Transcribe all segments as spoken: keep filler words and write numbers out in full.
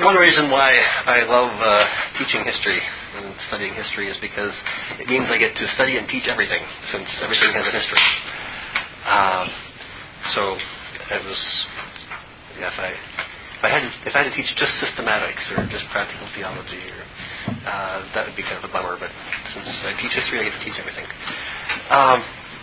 one reason why I love uh, teaching history and studying history is because it means I get to study and teach everything, since everything has a history. Um, so it was, yeah, if I if I had to, if I had to teach just systematics or just practical theology, or uh, that would be kind of a bummer. But since I teach history, I get to teach everything. Um,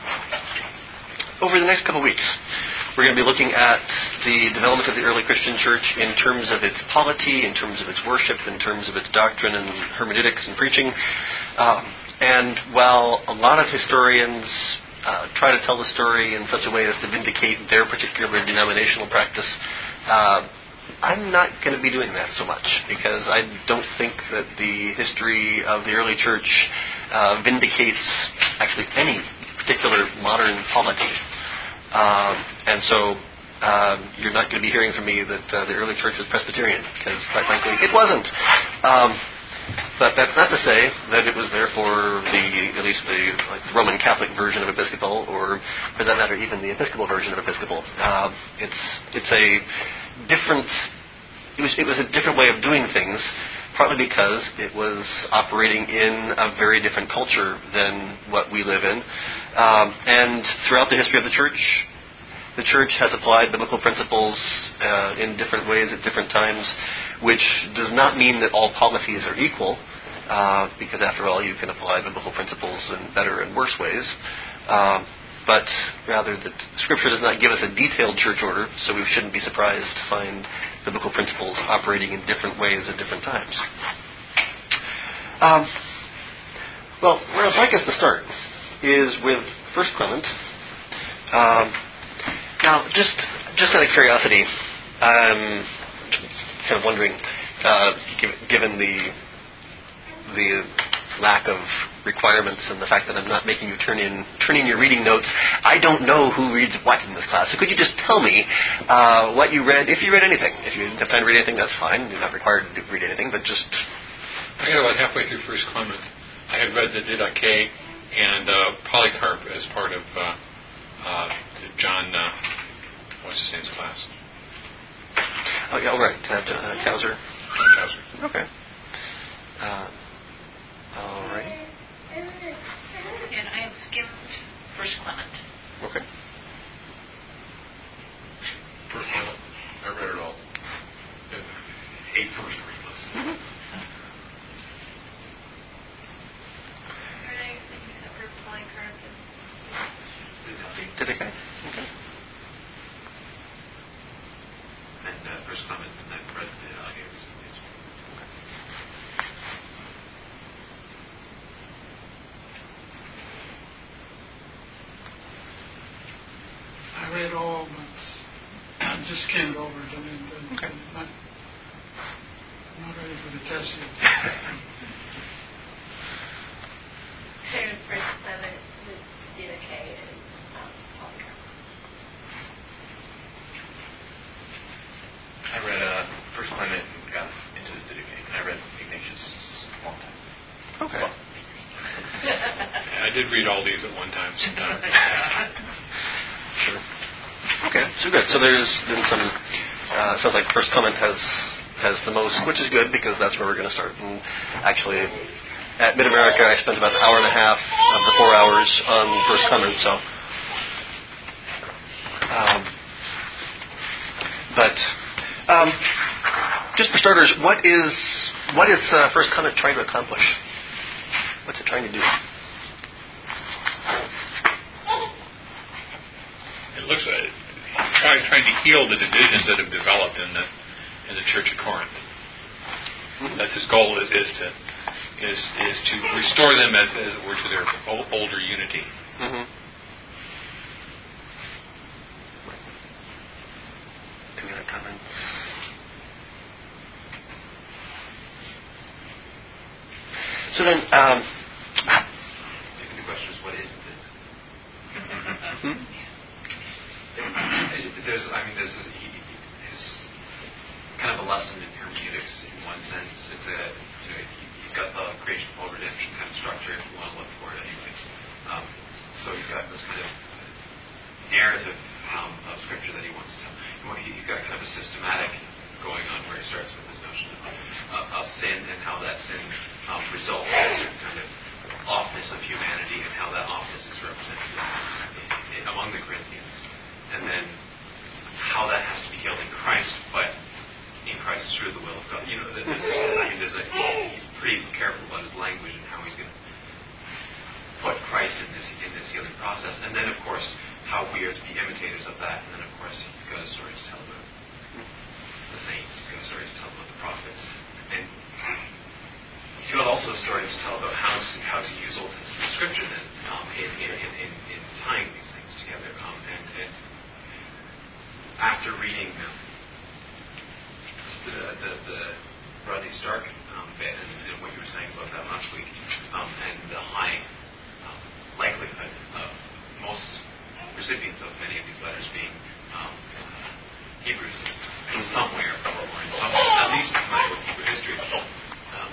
over the next couple of weeks, we're going to be looking at the development of the early Christian church in terms of its polity, in terms of its worship, in terms of its doctrine and hermeneutics and preaching. Um, and while a lot of historians uh, try to tell the story in such a way as to vindicate their particular denominational practice, uh, I'm not going to be doing that so much, because I don't think that the history of the early church uh, vindicates actually any particular modern polity. Um, and so um, you're not going to be hearing from me that uh, the early church was Presbyterian, because quite frankly it wasn't. Um, but that's not to say that it was therefore the at least the like, Roman Catholic version of Episcopal, or for that matter even the Episcopal version of Episcopal. Uh, it's it's a different. It was it was a different way of doing things, partly because it was operating in a very different culture than what we live in. Um, and throughout the history of the church, the church has applied biblical principles uh, in different ways at different times, which does not mean that all policies are equal, uh, because after all, you can apply biblical principles in better and worse ways. Um, but rather that Scripture does not give us a detailed church order, so we shouldn't be surprised to find biblical principles operating in different ways at different times. Um, well, where I'd like us to start is with First Clement. Um, now, just just out of curiosity, I'm kind of wondering, uh, given, given the the lack of requirements and the fact that I'm not making you turn in turn in your reading notes, I don't know who reads what in this class. So could you just tell me uh, what you read, if you read anything? If you didn't have time to read anything, that's fine. You're not required to read anything, but just... I got about halfway through First Clement. I had read the Didache and uh, Polycarp as part of uh, uh, John, uh, what's his name's class? Oh, yeah, all right. Uh, uh, Towser. John Towser. Okay. Uh, all right. And I have skimmed First Clement. Okay. First Clement. I read it all. Eight first readings. Mm-hmm. Except for Polycarp and Didache? Okay. And uh, First Clement, and I've read the Didache recently. Okay. I read all, but I just skimmed over it. I mean, I'm okay. not, not ready for the test yet. There's First Clement, the Didache, and um, Polycarp. I read uh, First Clement and got into the Didache. I read Ignatius a long time. Okay. Well, I did read all these at one time sometime. Sure. Okay, so good. So there's been some, uh, sounds like First Clement has has the most, which is good because that's where we're going to start. And actually, at Mid-America, I spent about an hour and a half of the four hours on First Clement, so. Um, but, um, just for starters, what is, what is uh, First Clement trying to accomplish? What's it trying to do? It looks like trying trying to heal the divisions that have developed in the in the Church of Corinth. Mm-hmm. That's his goal is is to is is to restore them as as it were to their old, older unity. Mm-hmm. Any other comments? So then, um, maybe the question is, what is it? hmm? There's, I mean, there's a, he, his kind of a lesson in hermeneutics in one sense. It's a, you know, he, he's got the creation, fall, redemption kind of structure, if you want to look for it anyway. Um, so he's got this kind of narrative um, of Scripture that he wants to tell. He's got kind of a systematic going on where he starts with this notion of how that sin um, results in a certain kind of offness of humanity, and how that offness is represented in this, in, in, among the Corinthians, and then how that has to be healed in Christ, but in Christ through the will of God. You know, there's, I mean, there's a, he's pretty careful about his language and how he's going to put Christ in this in this healing process, and then of course how we are to be imitators of that, and then of course he's got a story to tell about the saints, he's got a story to tell about the prophets, and he's got also a story to tell about how to, how to use Old Testament scripture then um, in, in, in, in tying these things together. Um, and, and after reading um, the, the, the Rodney Stark um, bit and, and what you were saying about that last week, um, and the high um, likelihood of most recipients of many of these letters being um, Hebrews in some way or form, or in some, at least familiar with Hebrew history, um,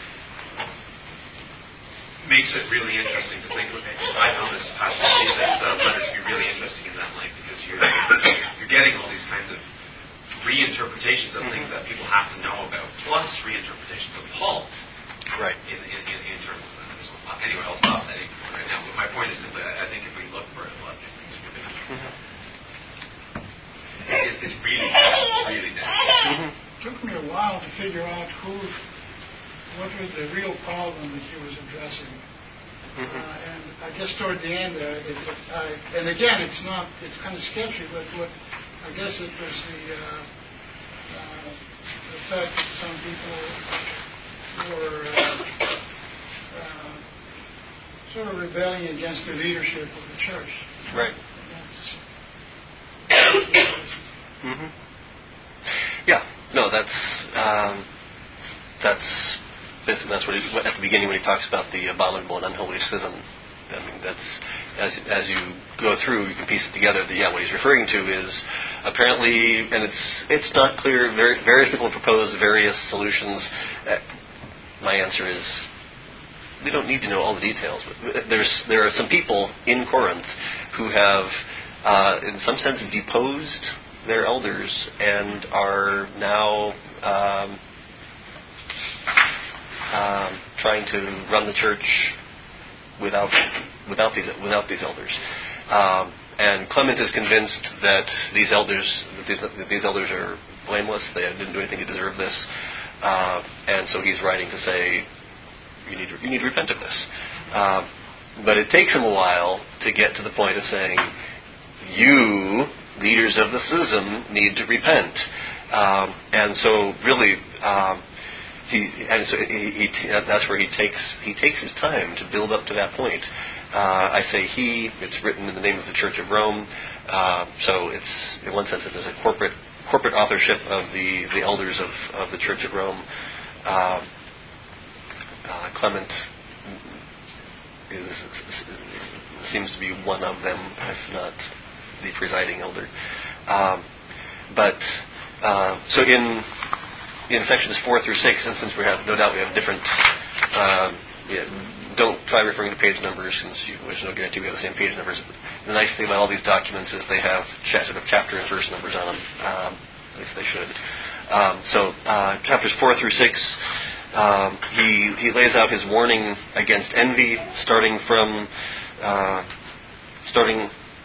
makes it really interesting to think about it. I found this passage of these uh, letters to be really interesting in that light, because you're you're getting all these kinds of reinterpretations of things that people have to know about, plus reinterpretations of Paul. Right. In, in, in, in terms of that as well. Anyway, I'll stop that right now. But my point is simply, I think if we look for a lot of these things, we're going to. Mm-hmm. It's, it's really, really difficult. Mm-hmm. It took me a while to figure out who, what was the real problem that he was addressing. Mm-hmm. Uh, and I guess toward the end, uh, it, it, I, and again, it's not, it's kind of sketchy, but what I guess it was the uh, uh, the fact that some people were uh, uh, sort of rebelling against the leadership of the church. Right. Mm-hmm. Yeah. No, that's um, that's basically that's what he, at the beginning when he talks about the abominable and unholy schism. I mean, that's as as you go through, you can piece it together. That yeah, what he's referring to is apparently, and it's it's not clear. Very, various people have proposed various solutions. Uh, my answer is we don't need to know all the details. But there's there are some people in Corinth who have, uh, in some sense, deposed their elders and are now um, um, trying to run the church without without these without these elders. Um, and Clement is convinced that these elders that these, that these elders are blameless. They didn't do anything to deserve this, uh, and so he's writing to say you need you need to repent of this. Uh, but it takes him a while to get to the point of saying you, leaders of the schism, need to repent. Um, and so really. Um, He, and so he, he, that's where he takes he takes his time to build up to that point. Uh, I say he. It's written in the name of the Church of Rome, uh, so it's in one sense it is a corporate corporate authorship of the, the elders of, of the Church of Rome. Uh, uh, Clement is, seems to be one of them, if not the presiding elder. Um, but uh, so in. In sections four through six, and since we have no doubt we have different, um, yeah, don't try referring to page numbers since you, there's no guarantee we have the same page numbers. But the nice thing about all these documents is they have ch- sort of chapter and verse numbers on them. Um, at least they should. Um, so uh, chapters four through six, um, he he lays out his warning against envy, starting from uh, starting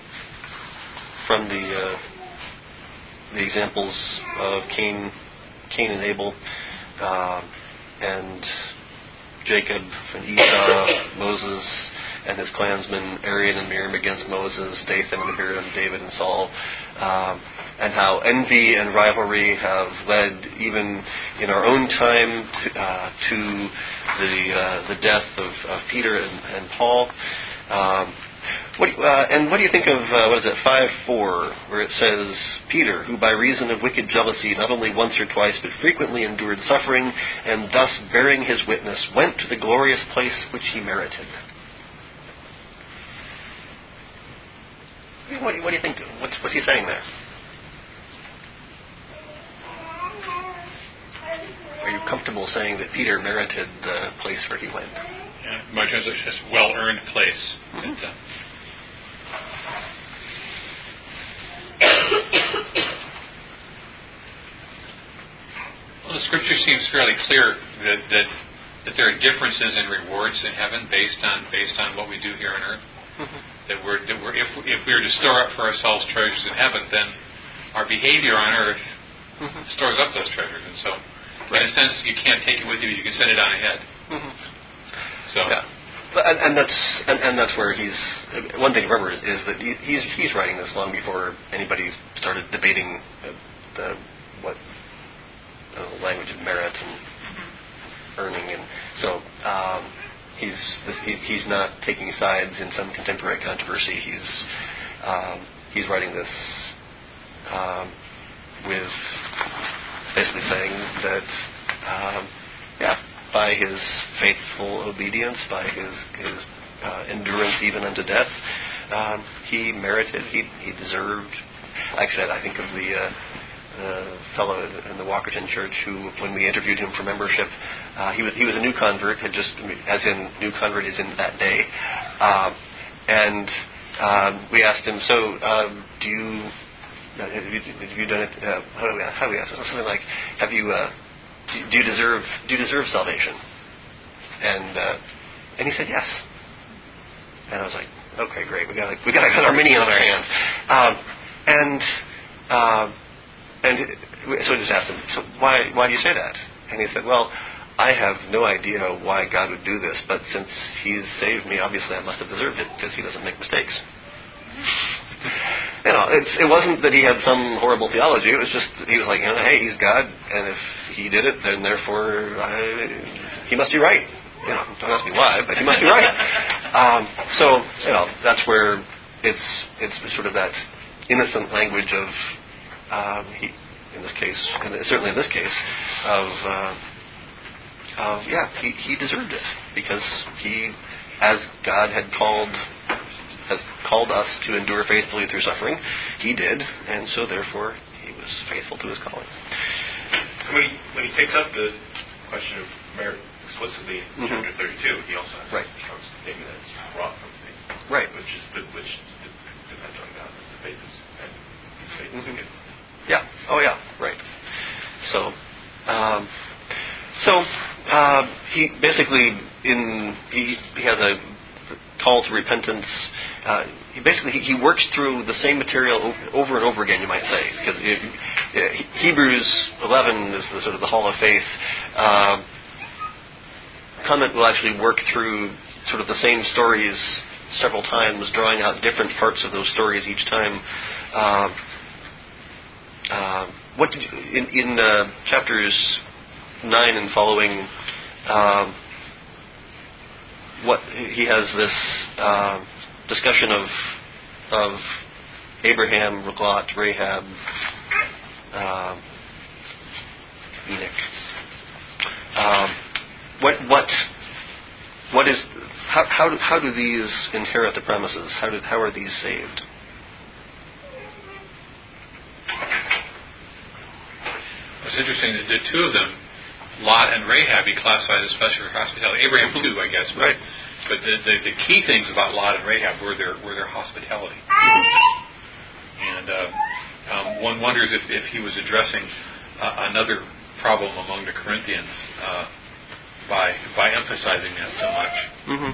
from the uh, the examples of Cain. Cain and Abel, uh, and Jacob and Esau, Moses and his clansmen, Arian and Miriam against Moses, Dathan and Abiram, David and Saul, um, and how envy and rivalry have led, even in our own time, to, uh, to the uh, the death of, of Peter and, and Paul. Um, What, uh, and what do you think of, uh, what is it, five four, where it says, Peter, who by reason of wicked jealousy not only once or twice, but frequently endured suffering, and thus bearing his witness, went to the glorious place which he merited. What do you, what do you think? What's, what's he saying there? Are you comfortable saying that Peter merited the place where he went? Yeah, my translation is well-earned place. Mm-hmm. That, uh, Well, the Scripture seems fairly clear that, that that there are differences in rewards in heaven based on based on what we do here on earth. Mm-hmm. That we're, that we're if if we were to store up for ourselves treasures in heaven, then our behavior on earth mm-hmm. stores up those treasures, and so right. in a sense you can't take it with you; you can send it on ahead. Mm-hmm. So. Yeah. And, and that's and, and that's where he's. One thing to remember is, is that he, he's he's writing this long before anybody started debating uh, the what uh, language of merit and earning, and so um, he's he's he's not taking sides in some contemporary controversy. He's um, he's writing this um, with basically saying that um, yeah. by his faithful obedience, by his, his uh, endurance even unto death, um, he merited, he, he deserved. Like I said, I think of the uh, uh, fellow in the Walkerton Church who, when we interviewed him for membership, uh, he was he was a new convert, had just, as in new convert is in that day, um, and um, we asked him, so um, do you have you, have you done it? Uh, how do we how do we ask it? Something like, have you? Uh, Do you deserve Do you deserve salvation? And uh, and he said yes. And I was like, okay, great. We got we got an Arminian on our hands. Um, and uh, and so I just asked him, so why why do you say that? And he said, well, I have no idea why God would do this, but since He's saved me, obviously I must have deserved it because He doesn't make mistakes. You know, it's, it wasn't that he had some horrible theology. It was just he was like, you know, hey, he's God, and if he did it, then therefore I, he must be right. You know, don't ask me why, but he must be right. Um, so, you know, that's where it's it's sort of that innocent language of um, he, in this case, and certainly in this case, of uh, of yeah, he he deserved it because he, as God had called. has called us to endure faithfully through suffering. He did, and so therefore he was faithful to his calling. When he, when he takes up the question of merit explicitly in mm-hmm. chapter thirty-two, he also has right. a strong statement that it's wrought from faith, right. which is the, which depends on God. The faith is and his faith mm-hmm. is a gift. Yeah. Oh yeah. Right. So, um, so uh, he basically in he he has a call to repentance. Uh, he basically he, he works through the same material o- over and over again, you might say, because it, it, Hebrews eleven is the sort of the Hall of Faith. Uh, Clement will actually work through sort of the same stories several times, drawing out different parts of those stories each time. Uh, uh, what did you, in, in uh, chapters nine and following? Uh, what he has this uh, discussion of of Abraham, Lot, Rahab, uh, Enoch. Um, what what what is how how do, how do these inherit the promises? How do how are these saved? It's interesting that the two of them, Lot and Rahab, he classified as special hospitality. Abraham too, I guess. But, right. But the, the the key things about Lot and Rahab were their were their hospitality. And uh, um, one wonders if, if he was addressing uh, another problem among the Corinthians uh, by by emphasizing that so much. Mm-hmm.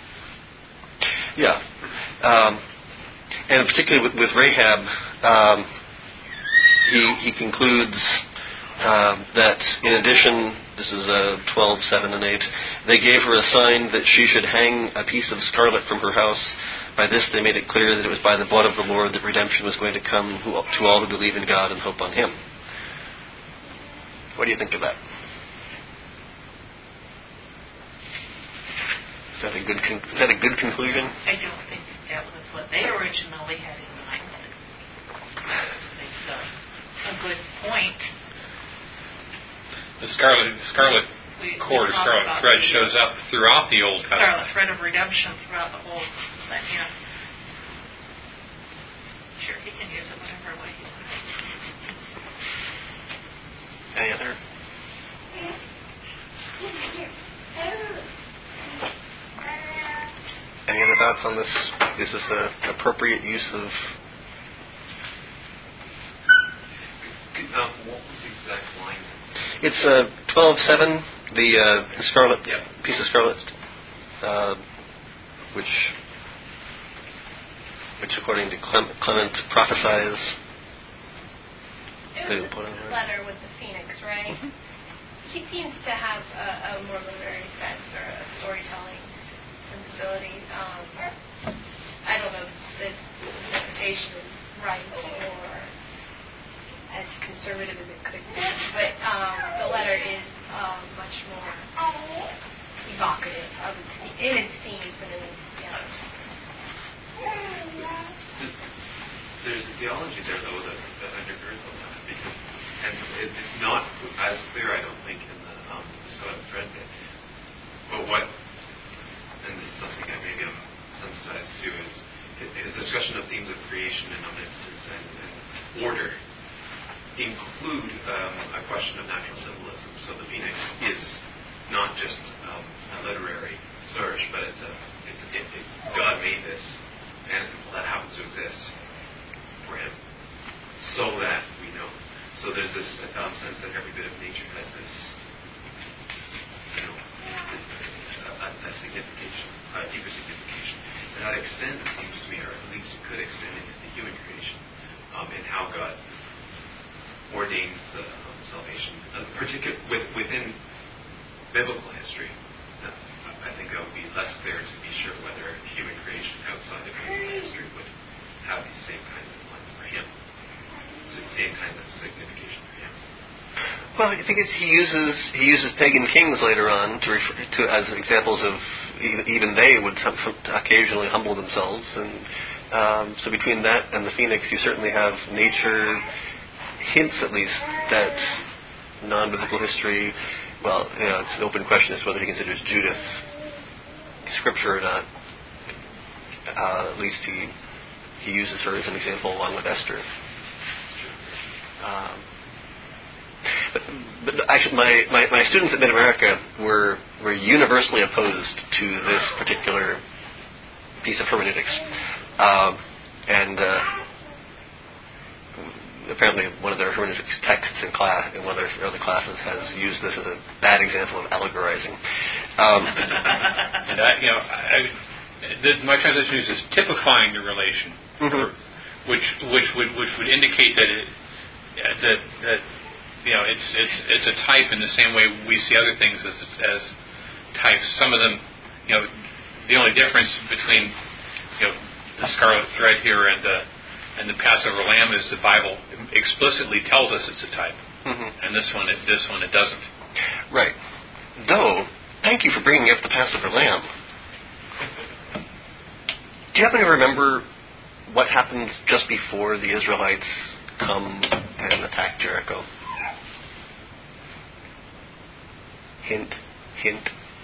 Yeah, um, and particularly with, with Rahab, um, he he concludes. Um, that in addition, this is uh, twelve, seven, and eight, they gave her a sign that she should hang a piece of scarlet from her house. By this they made it clear that it was by the blood of the Lord that redemption was going to come who, to all who believe in God and hope on Him. What do you think of that? Is that a good, con- is that a good conclusion? I don't think that was what they originally had in mind. It's a, a good point. The scarlet, scarlet we, cord, we scarlet thread the, shows up throughout the Old Testament. Scarlet thread of redemption throughout the whole thing, yeah. Sure, he can use it whatever way he wants. Any other? Any other thoughts on this? Is this an appropriate use of... Um, what was the exact line? It's uh, twelve seven, the uh, scarlet Yep. piece of scarlet, uh, which, which according to Clement, Clement prophesies. It was this letter with the phoenix, right? Mm-hmm. He seems to have a, a more literary sense or a storytelling sensibility. Um, I don't know if this interpretation is right or as conservative as it could be, but um, the letter is um, much more evocative of its, in its themes and in its theology. There's a theology there, though, that, that undergirds all that, because, and it, it's not as clear, I don't think, in the, um, the Scarlet Thread bit. But what, and this is something that maybe I'm sensitized to, is his discussion of themes of creation and omnipotence and, and order include um, a question of natural symbolism. So the phoenix is not just um, a literary flourish, but it's a, it's it, it, God made this, and that happens to exist for him, so that we know. So there's this um, sense that every bit of nature has this, you know, a, a signification, a deeper signification. And that extends, it seems to me, or at least it could extend into the human creation, um, and how God ordains the um, salvation, uh, particularly with, within biblical history. Uh, I think that would be less clear to be sure whether human creation outside of biblical history would have these same kinds of lines for him, so the same kinds of signification for him. Well, I think it's, he uses he uses pagan kings later on to refer to as examples of even, even they would some, occasionally humble themselves, and um, so between that and the phoenix, you certainly have nature hints, at least, that non-biblical history. Well, you know, it's an open question as to whether he considers Judith scripture or not. Uh, at least he he uses her as an example along with Esther. Um, But, but actually, my, my, my students at Mid-America were were universally opposed to this particular piece of hermeneutics, um, and uh, apparently one of their hermeneutics texts in class, in one of their early classes, has used this as a bad example of allegorizing. Um, and I, you know, I, the, my translation uses typifying the relation, mm-hmm. which which would which would indicate that it, that that. You know, it's it's it's a type in the same way we see other things as as types. Some of them, you know, the only difference between, you know, the scarlet thread here and the and the Passover lamb is the Bible explicitly tells us it's a type, mm-hmm. and this one it this one it doesn't. Right. Though, thank you for bringing up the Passover lamb. Do you happen to remember what happens just before the Israelites come and attack Jericho? Hint, hint.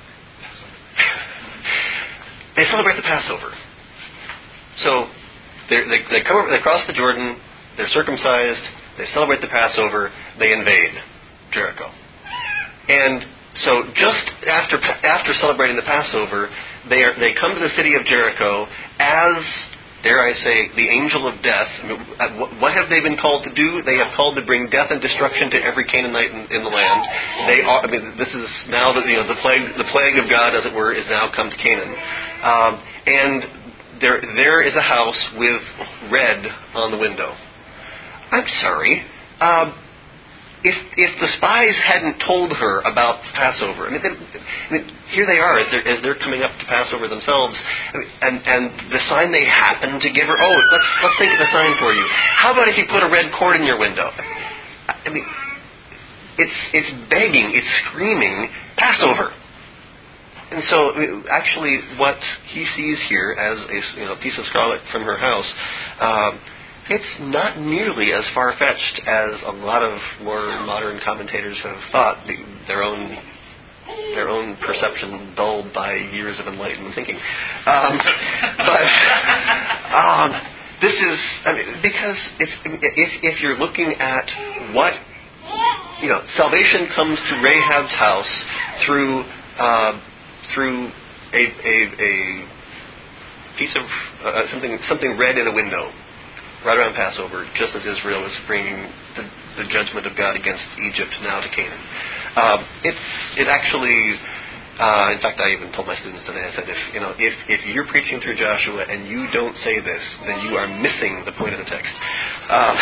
They celebrate the Passover. So they they come over, they cross the Jordan, they're circumcised, they celebrate the Passover, they invade Jericho. And so just after after celebrating the Passover, they are they come to the city of Jericho as, dare I say, the angel of death. I mean, what have they been called to do? They have called to bring death and destruction to every Canaanite in, in the land. They are. I mean, this is now that you know the plague, the plague of God, as it were, is now come to Canaan, um, and there there is a house with red on the window. I'm sorry. Um, If if the spies hadn't told her about Passover, I mean, they, I mean here they are as they're, as they're coming up to Passover themselves, I mean, and and the sign they happen to give her. Oh, let's let's think of the sign for you. How about if you put a red cord in your window? I mean, it's it's begging, it's screaming Passover. And so, I mean, actually, what he sees here as a you know piece of scarlet from her house. Um, It's not nearly as far-fetched as a lot of more modern commentators have thought, their own their own perception dulled by years of enlightened thinking. Um, but um, this is, I mean, because if, if if you're looking at what, you know, salvation comes to Rahab's house through uh, through a a, a piece of uh, something something red in a window. Right around Passover, just as Israel was bringing the the judgment of God against Egypt, now to Canaan. Um, it's it actually. Uh, in fact, I even told my students today. I said, if you know, if if you're preaching through Joshua and you don't say this, then you are missing the point of the text. Um,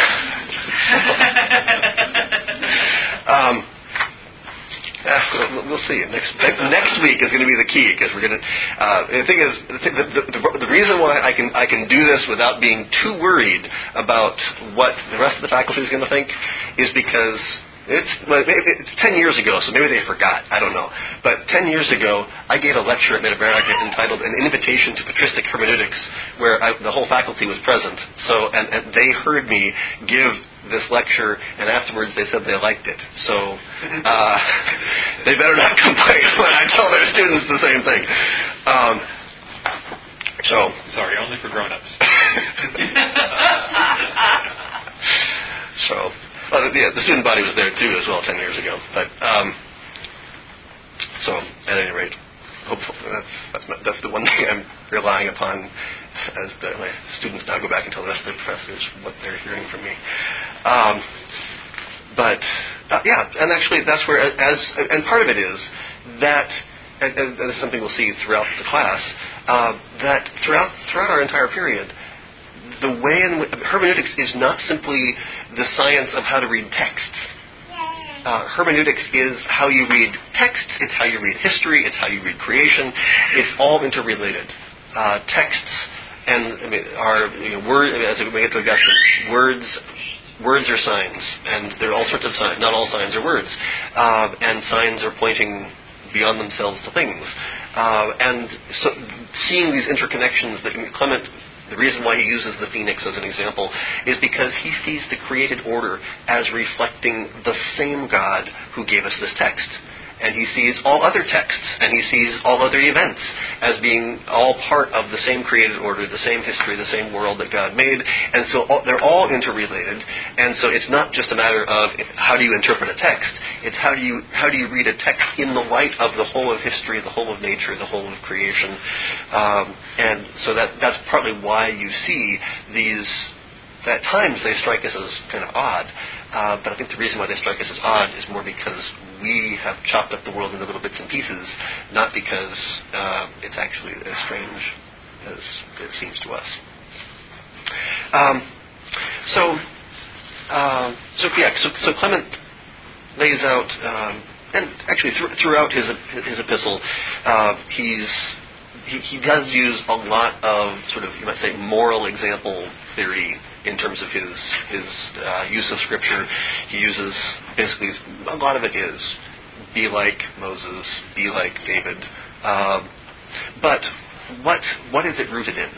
um, Uh, we'll see. Next next week is going to be the key, because we're going to. Uh, the thing is, the, the, the, the reason why I can I can do this without being too worried about what the rest of the faculty is going to think is because it's well, it's ten years ago, so maybe they forgot. I don't know. But ten years ago, I gave a lecture at Mid-America entitled "An Invitation to Patristic Hermeneutics," where I, the whole faculty was present. So and, and they heard me give this lecture, and afterwards they said they liked it. So uh, they better not complain when I tell their students the same thing. Um, so sorry, only for grown-ups. so, well, yeah, the student body was there too as well ten years ago. But um, so, at any rate, hopefully that's that's, not, that's the one thing I'm relying upon as the, my students now go back and tell the rest of the professors what they're hearing from me. Um, but uh, yeah, and actually that's where as and part of it is that, and, and this is something we'll see throughout the class, uh, that throughout throughout our entire period, the way in which hermeneutics is not simply the science of how to read texts. Uh, hermeneutics is how you read texts, it's how you read history, it's how you read creation. It's all interrelated. Uh, texts and I mean, are you know, word, as we get to Augustine, words. Words are signs, and there are all sorts of signs. Not all signs are words, uh, and signs are pointing beyond themselves to things. Uh, and so, seeing these interconnections, that Clement, the reason why he uses the phoenix as an example is because he sees the created order as reflecting the same God who gave us this text. And he sees all other texts, and he sees all other events as being all part of the same created order, the same history, the same world that God made. And so all, they're all interrelated. And so it's not just a matter of how do you interpret a text. It's how do you how do you read a text in the light of the whole of history, the whole of nature, the whole of creation. Um, and so that that's partly why you see these. At times they strike us as kind of odd, uh, but I think the reason why they strike us as odd is more because we have chopped up the world into little bits and pieces, not because uh, it's actually as strange as it seems to us. Um, so, uh, so yeah, so, so Clement lays out, um, and actually th- throughout his his epistle, uh, he's he, he does use a lot of sort of, you might say, moral example theory in terms of his his uh, use of Scripture. He uses, basically, a lot of it is, be like Moses, be like David. Uh, but what what is it rooted in?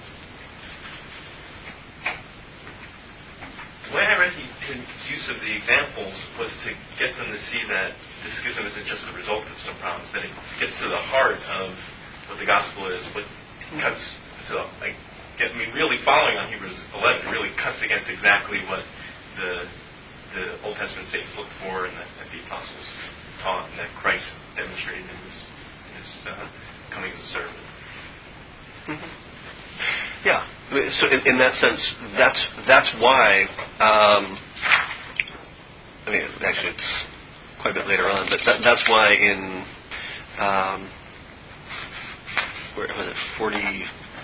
The way I read his use of the examples was to get them to see that the schism isn't just the result of some problems, that it gets to the heart of what the gospel is, what cuts to the, like, I mean, really following on Hebrews eleven really cuts against exactly what the the Old Testament saints looked for, and that, that the apostles taught, and that Christ demonstrated in his, his uh, coming as a servant. Mm-hmm. Yeah. So in, in that sense, that's that's why. Um, I mean, actually, it's quite a bit later on, but that, that's why in um, where was it forty.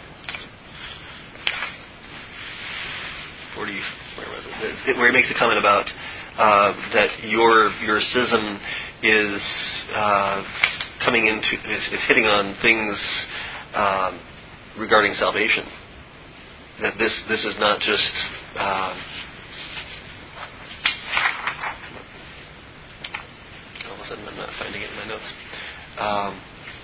forty, where was it? Where he makes a comment about uh, that your your schism is uh, coming into is, is hitting on things um, regarding salvation. That this this is not just um, all of a sudden I'm not finding it in my notes. Um,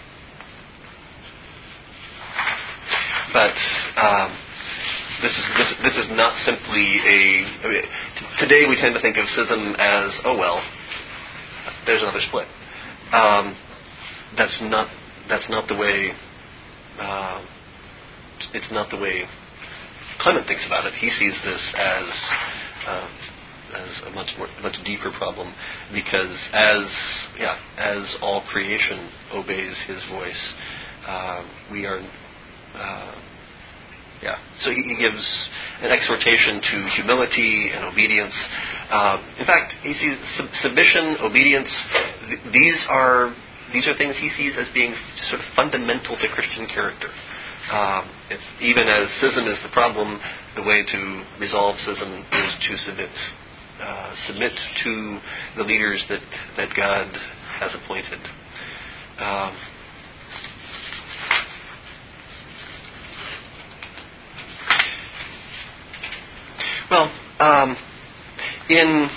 but um, This is this, this is not simply a. I mean, t- today we tend to think of schism as, oh well, there's another split. Um, that's not that's not the way. Uh, it's not the way Clement thinks about it. He sees this as uh, as a much more much deeper problem, because as yeah as all creation obeys His voice, uh, we are. Uh, Yeah, so he, he gives an exhortation to humility and obedience, Uh, in fact, he sees sub- submission, obedience. Th- these are these are things he sees as being sort of fundamental to Christian character. Um, it's, even as schism is the problem, the way to resolve schism is to submit uh, submit to the leaders that, that God has appointed. Um, well, um, in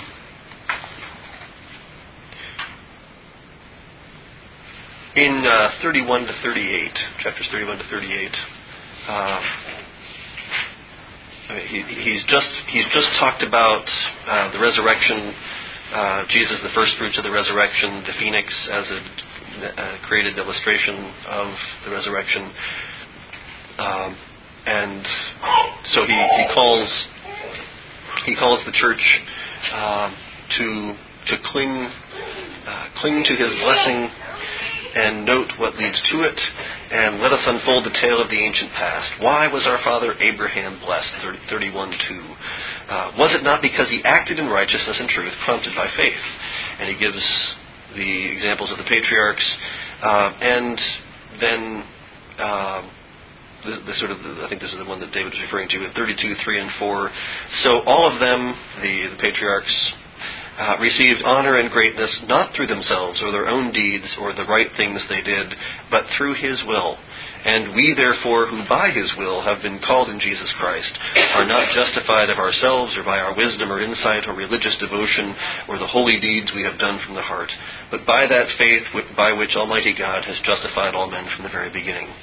in uh, thirty-one to thirty-eight, chapters thirty-one to thirty-eight, um, I mean, he, he's just he's just talked about uh, the resurrection. Uh, Jesus, the first fruits of the resurrection, the phoenix as a uh, created illustration of the resurrection, um, and so he, he calls he calls the church uh, to to cling uh, cling to his blessing and note what leads to it, and let us unfold the tale of the ancient past. Why was our father Abraham blessed? thirty-one two. Uh, was it not because he acted in righteousness and truth, prompted by faith? And he gives the examples of the patriarchs, uh, and then uh, the, the sort of the, I think this is the one that David was referring to in thirty-two three and four. So all of them, the, the patriarchs, Uh, received honor and greatness not through themselves or their own deeds or the right things they did, but through His will. And we, therefore, who by His will have been called in Jesus Christ, are not justified of ourselves or by our wisdom or insight or religious devotion or the holy deeds we have done from the heart, but by that faith by which Almighty God has justified all men from the very beginning.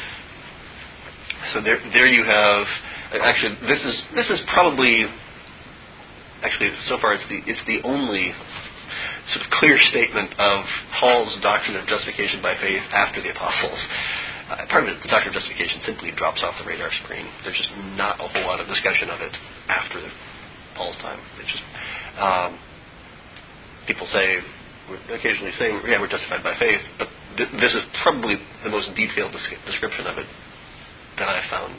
So there, there you have. Actually, this is this is probably. Actually, so far it's the it's the only sort of clear statement of Paul's doctrine of justification by faith after the apostles. Uh, part of it, the doctrine of justification simply drops off the radar screen. There's just not a whole lot of discussion of it after the, Paul's time. It's just um, people say occasionally say, yeah, we're justified by faith, but th- this is probably the most detailed des- description of it that I found.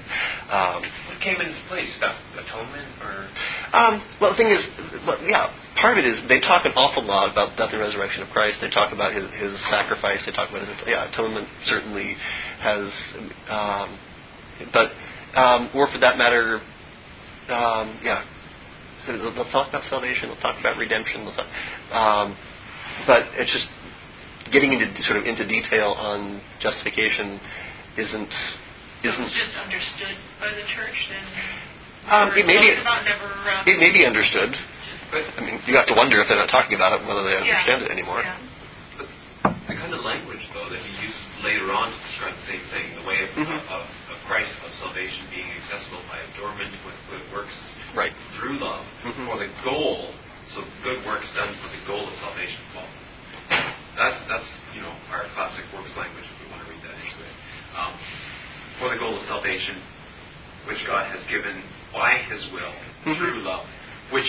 um, what came in its place? Stuff, atonement, or? Um, well, the thing is, well, yeah, part of it is they talk an awful lot about death and resurrection of Christ. They talk about his, his sacrifice. They talk about his, yeah, atonement certainly has, um, but, um, or for that matter, um, yeah, so they'll talk about salvation. They'll talk about redemption. They'll talk, um, but it's just getting into sort of into detail on justification isn't. It was just understood by the church, then. Um, it may be. About, never, uh, it may be understood, but I mean, you have to wonder if they're not talking about it, whether they understand yeah. it anymore. Yeah. The, the kind of language, though, that he used later on to describe the same thing, the way of, mm-hmm. of, of Christ, of salvation being accessible by adornment with good works, right, through love, mm-hmm. for the goal. So good works done for the goal of salvation. Well, that's that's you know our classic works language. If we want to read that into it. Um, For the goal of salvation, which God has given by His will, mm-hmm. through love. Which,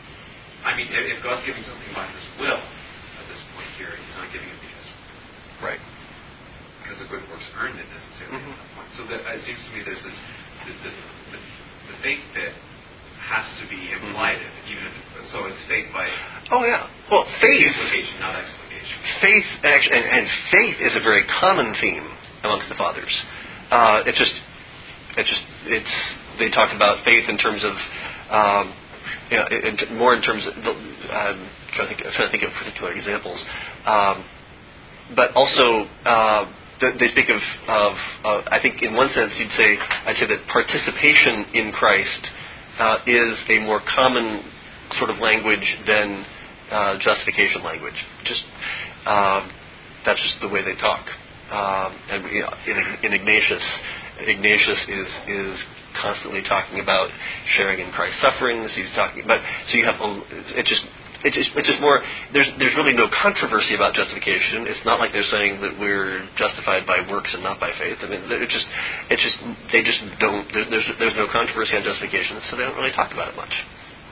I mean, if, if God's giving something by His will, at this point here, He's not giving it because, right, because the good works earned it necessarily mm-hmm. at that point. So that, it seems to me there's this, the, the, the, the faith bit has to be implied mm-hmm. in it, even if it, so it's faith by. Oh yeah, well, faith. Implication, not explication. Faith, actually, and, and faith is a very common theme amongst the fathers. Uh, it's just, it's just, it's. They talk about faith in terms of, um, you know, in, more in terms of. Um, trying to think, I'm trying to think of particular examples, um, but also uh, they speak of. of uh, I think in one sense you'd say I'd say that participation in Christ uh, is a more common sort of language than uh, justification language. Just um, that's just the way they talk. Um, and you know, in, in Ignatius, Ignatius is is constantly talking about sharing in Christ's sufferings. He's talking, but so you have it just it just it's just more. There's there's really no controversy about justification. It's not like they're saying that we're justified by works and not by faith. I mean, it just it just they just don't. There's there's, there's no controversy on justification, so they don't really talk about it much.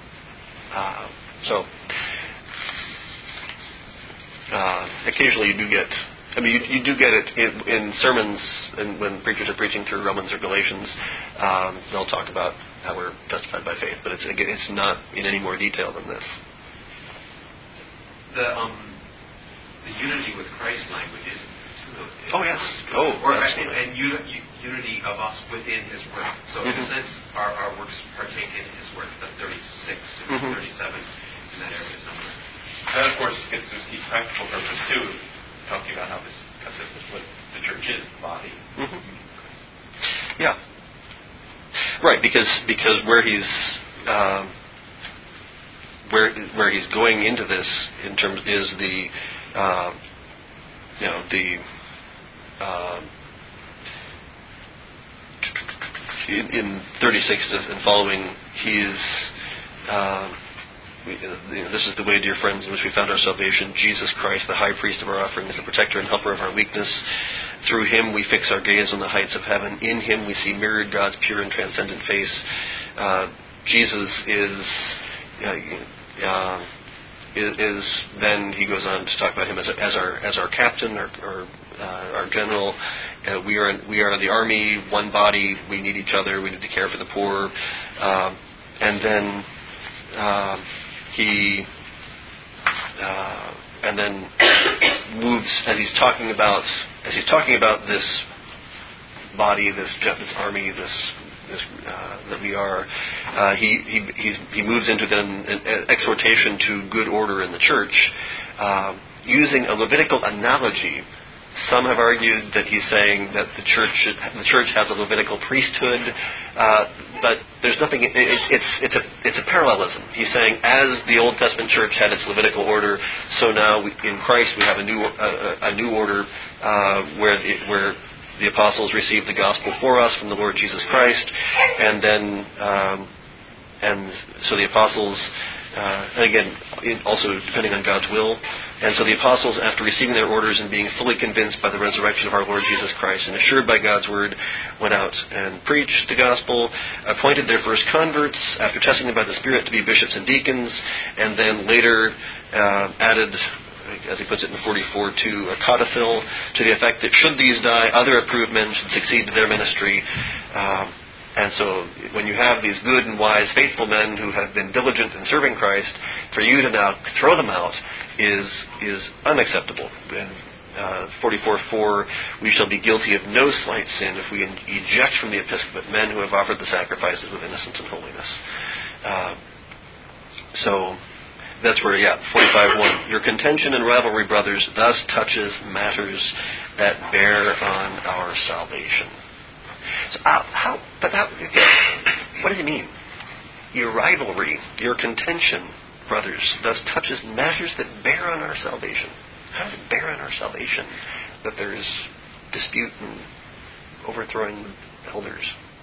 Uh, so uh, occasionally you do get. I mean, you, you do get it in, in sermons, and when preachers are preaching through Romans or Galatians, um, they'll talk about how we're justified by faith, but it's again, it's not in any more detail than this. The um, the unity with Christ language is two of those things. Oh yes. Oh, or absolutely. And, and uni, unity of us within His work. So mm-hmm. in a sense, our, our works partake in His work. That's thirty-six and mm-hmm. thirty-seven in that area somewhere. That, of course, gets to the practical purpose too, talking about how this cuts it with what the church is, the body. Mm-hmm. Yeah. Right, because because where he's um, where where he's going into this in terms is the uh, you know the uh, in, in thirty-six and following, he's uh, we, you know, this is the way, dear friends, in which we found our salvation. Jesus Christ, the high priest of our offerings, the protector and helper of our weakness. Through Him we fix our gaze on the heights of heaven. In Him we see mirrored God's pure and transcendent face. Uh, Jesus is, uh, uh, is, is then he goes on to talk about Him as, a, as our as our captain, our, our, uh, our general. Uh, we are we are the army, one body. We need each other. We need to care for the poor. Uh, and then uh, he. Uh, and then moves as he's talking about as he's talking about this body, this this army, this this uh, that we are. Uh, he he he's, he moves into then an, an exhortation to good order in the church, uh, using a Levitical analogy. Some have argued that he's saying that the church should, the church has a Levitical priesthood, uh, but there's nothing. It, it, it's it's a it's a parallelism. He's saying as the Old Testament church had its Levitical order, so now we, in Christ we have a new uh, a new order uh, where the, where the apostles received the gospel for us from the Lord Jesus Christ, and then um, and so the apostles. Uh, and again, also depending on God's will. And so the apostles, after receiving their orders and being fully convinced by the resurrection of our Lord Jesus Christ and assured by God's word, went out and preached the gospel, appointed their first converts, after testing them by the Spirit, to be bishops and deacons, and then later uh, added, as he puts it in forty-four, to a codicil, to the effect that should these die, other approved men should succeed to their ministry. Um, And so when you have these good and wise, faithful men who have been diligent in serving Christ, for you to now throw them out is is unacceptable. And uh, forty-four four, we shall be guilty of no slight sin if we eject from the episcopate men who have offered the sacrifices with innocence and holiness. Uh, so that's where, yeah, forty-five one. Your contention and rivalry, brothers, thus touches matters that bear on our salvation. So uh, how? But that, what does it mean? Your rivalry, your contention, brothers, thus touches matters that bear on our salvation. How does it bear on our salvation that there is dispute and overthrowing elders?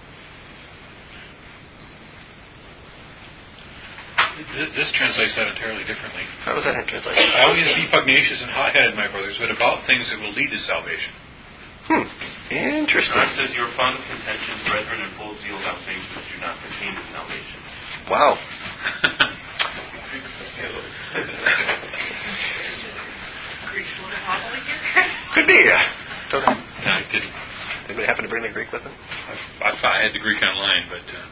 This translates that entirely differently. How does that translate? I always be pugnacious and hot-headed, my brothers, but about things that will lead to salvation. Hmm. Interesting. God says you're fond of contention, brethren, and full of zeal about things which do not pertain to salvation. Wow. Could be. Uh, don't know. No, I didn't. Anybody happen to bring the Greek with them? I, I thought I had the Greek online, but... Uh,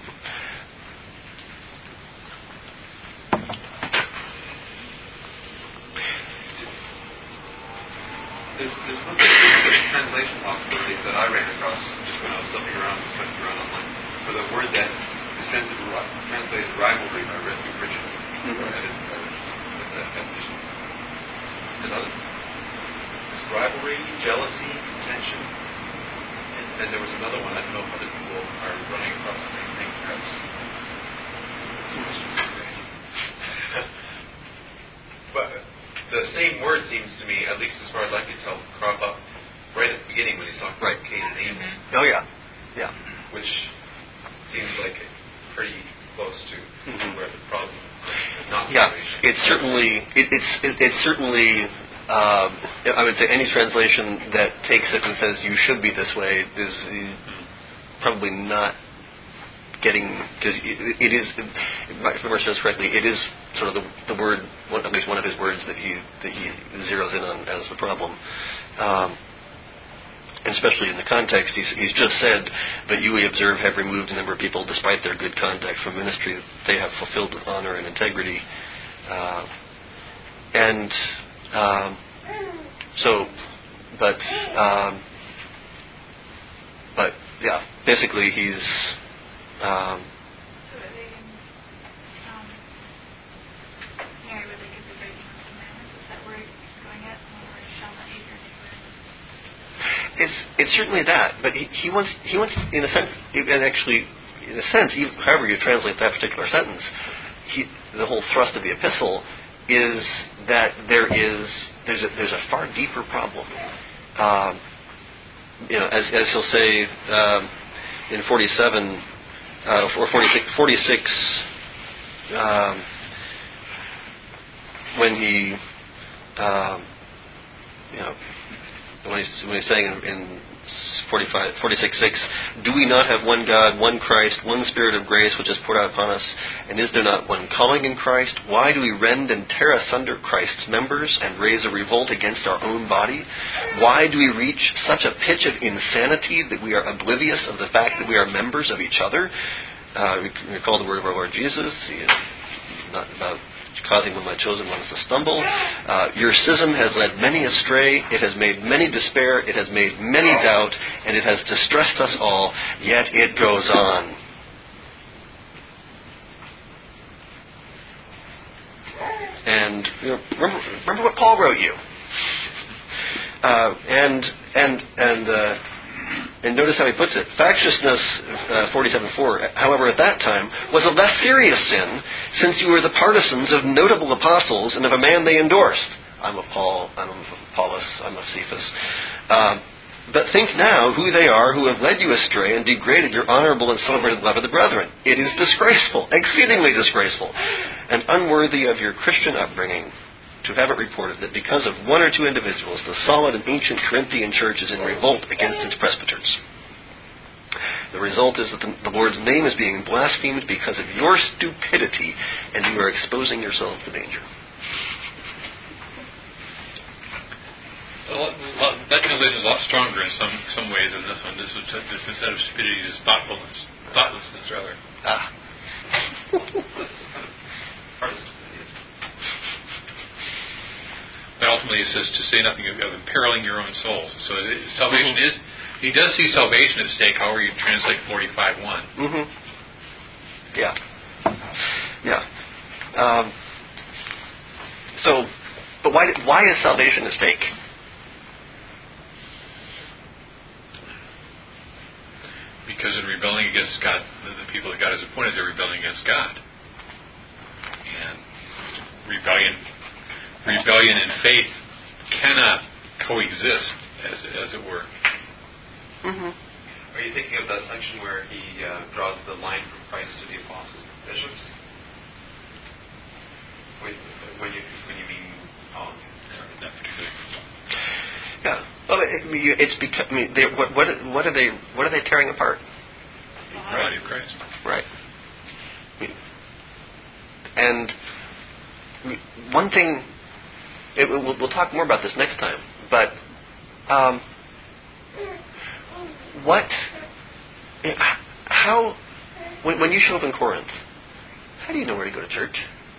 There's, there's a little translation possibilities that I ran across just when I was looking around and clicking around online for the word that is translated rivalry by Rick Richardson. Mm-hmm. Or edit, uh, that definition. And other, it's rivalry, jealousy, contention, and then there was another one. I don't know if other people are running across the same thing, perhaps. But the same word seems to me, at least as far as I can tell, crop up right at the beginning when he's talking right. about Cain and Abel. Mm-hmm. Oh, yeah. Yeah. Which seems like pretty close to mm-hmm. where the problem is. Not yeah, it's certainly, it, it's, it, it's certainly, um, I would say any translation that takes it and says you should be this way is probably not getting, because it, it is, if I remember this correctly, it is sort of the, the word, one, at least one of his words that he that he zeroes in on as the problem. Um, and especially in the context, he's, he's just said, but you we observe have removed a number of people despite their good conduct from ministry. They have fulfilled with honor and integrity. Uh, and um, so, but, um, but yeah, basically he's, um, So are they in, um, Mary, would they give the breaking of commandments? Is that where he's going at? Or shall not hate your neighbor? It's it's certainly that, but he, he wants he wants in a sense, and actually in a sense, even, however you translate that particular sentence, he, the whole thrust of the epistle is that there is there's a there's a far deeper problem. Um, you know, as as he'll say um, in forty-seven uh, or forty-six, forty-six um, when he um, you know. When he's, when he's saying in, in forty-five, forty-six six, do we not have one God, one Christ, one Spirit of grace which is poured out upon us? And is there not one calling in Christ? Why do we rend and tear asunder Christ's members and raise a revolt against our own body? Why do we reach such a pitch of insanity that we are oblivious of the fact that we are members of each other? Uh, we recall the word of our Lord Jesus, you know, not about causing one of my chosen ones to stumble. Uh, your schism has led many astray. It has made many despair. It has made many doubt. And it has distressed us all. Yet it goes on. And you know, remember, remember what Paul wrote you. Uh, and and and uh, and notice how he puts it. Factiousness, uh, forty-seven four, however, at that time, was a less serious sin, since you were the partisans of notable apostles and of a man they endorsed. I'm of Paul, I'm of Apollos, I'm of Cephas. Uh, but think now who they are who have led you astray and degraded your honorable and celebrated love of the brethren. It is disgraceful, exceedingly disgraceful, and unworthy of your Christian upbringing, to have it reported that because of one or two individuals, the solid and ancient Corinthian church is in revolt against its presbyters. The result is that the, the Lord's name is being blasphemed because of your stupidity, and you are exposing yourselves to danger. Well, well, that translation is a lot stronger in some some ways than this one. This, was, this instead of stupidity is thoughtfulness, thoughtlessness rather. Ah. But ultimately, it says to say nothing of, of imperiling your own souls. So it, salvation mm-hmm. is, he does see salvation at stake, however you translate forty-five one. Mm-hmm. Yeah. Yeah. Um, so, but why, why is salvation at stake? Because in rebelling against God, the, the people that God has appointed, they're rebelling against God. And rebellion... Rebellion and faith cannot coexist, as as it were. Mm-hmm. Are you thinking of that section where he uh, draws the line from Christ to the apostles and bishops? When, when you when you mean oh, sorry, that particular. Yeah. Well, it, it's because I mean, they, what what what are they what are they tearing apart? The body of Christ. Right. And one thing. It, we'll, we'll talk more about this next time, but um, what, how, when, when you show up in Corinth, how do you know where to go to church?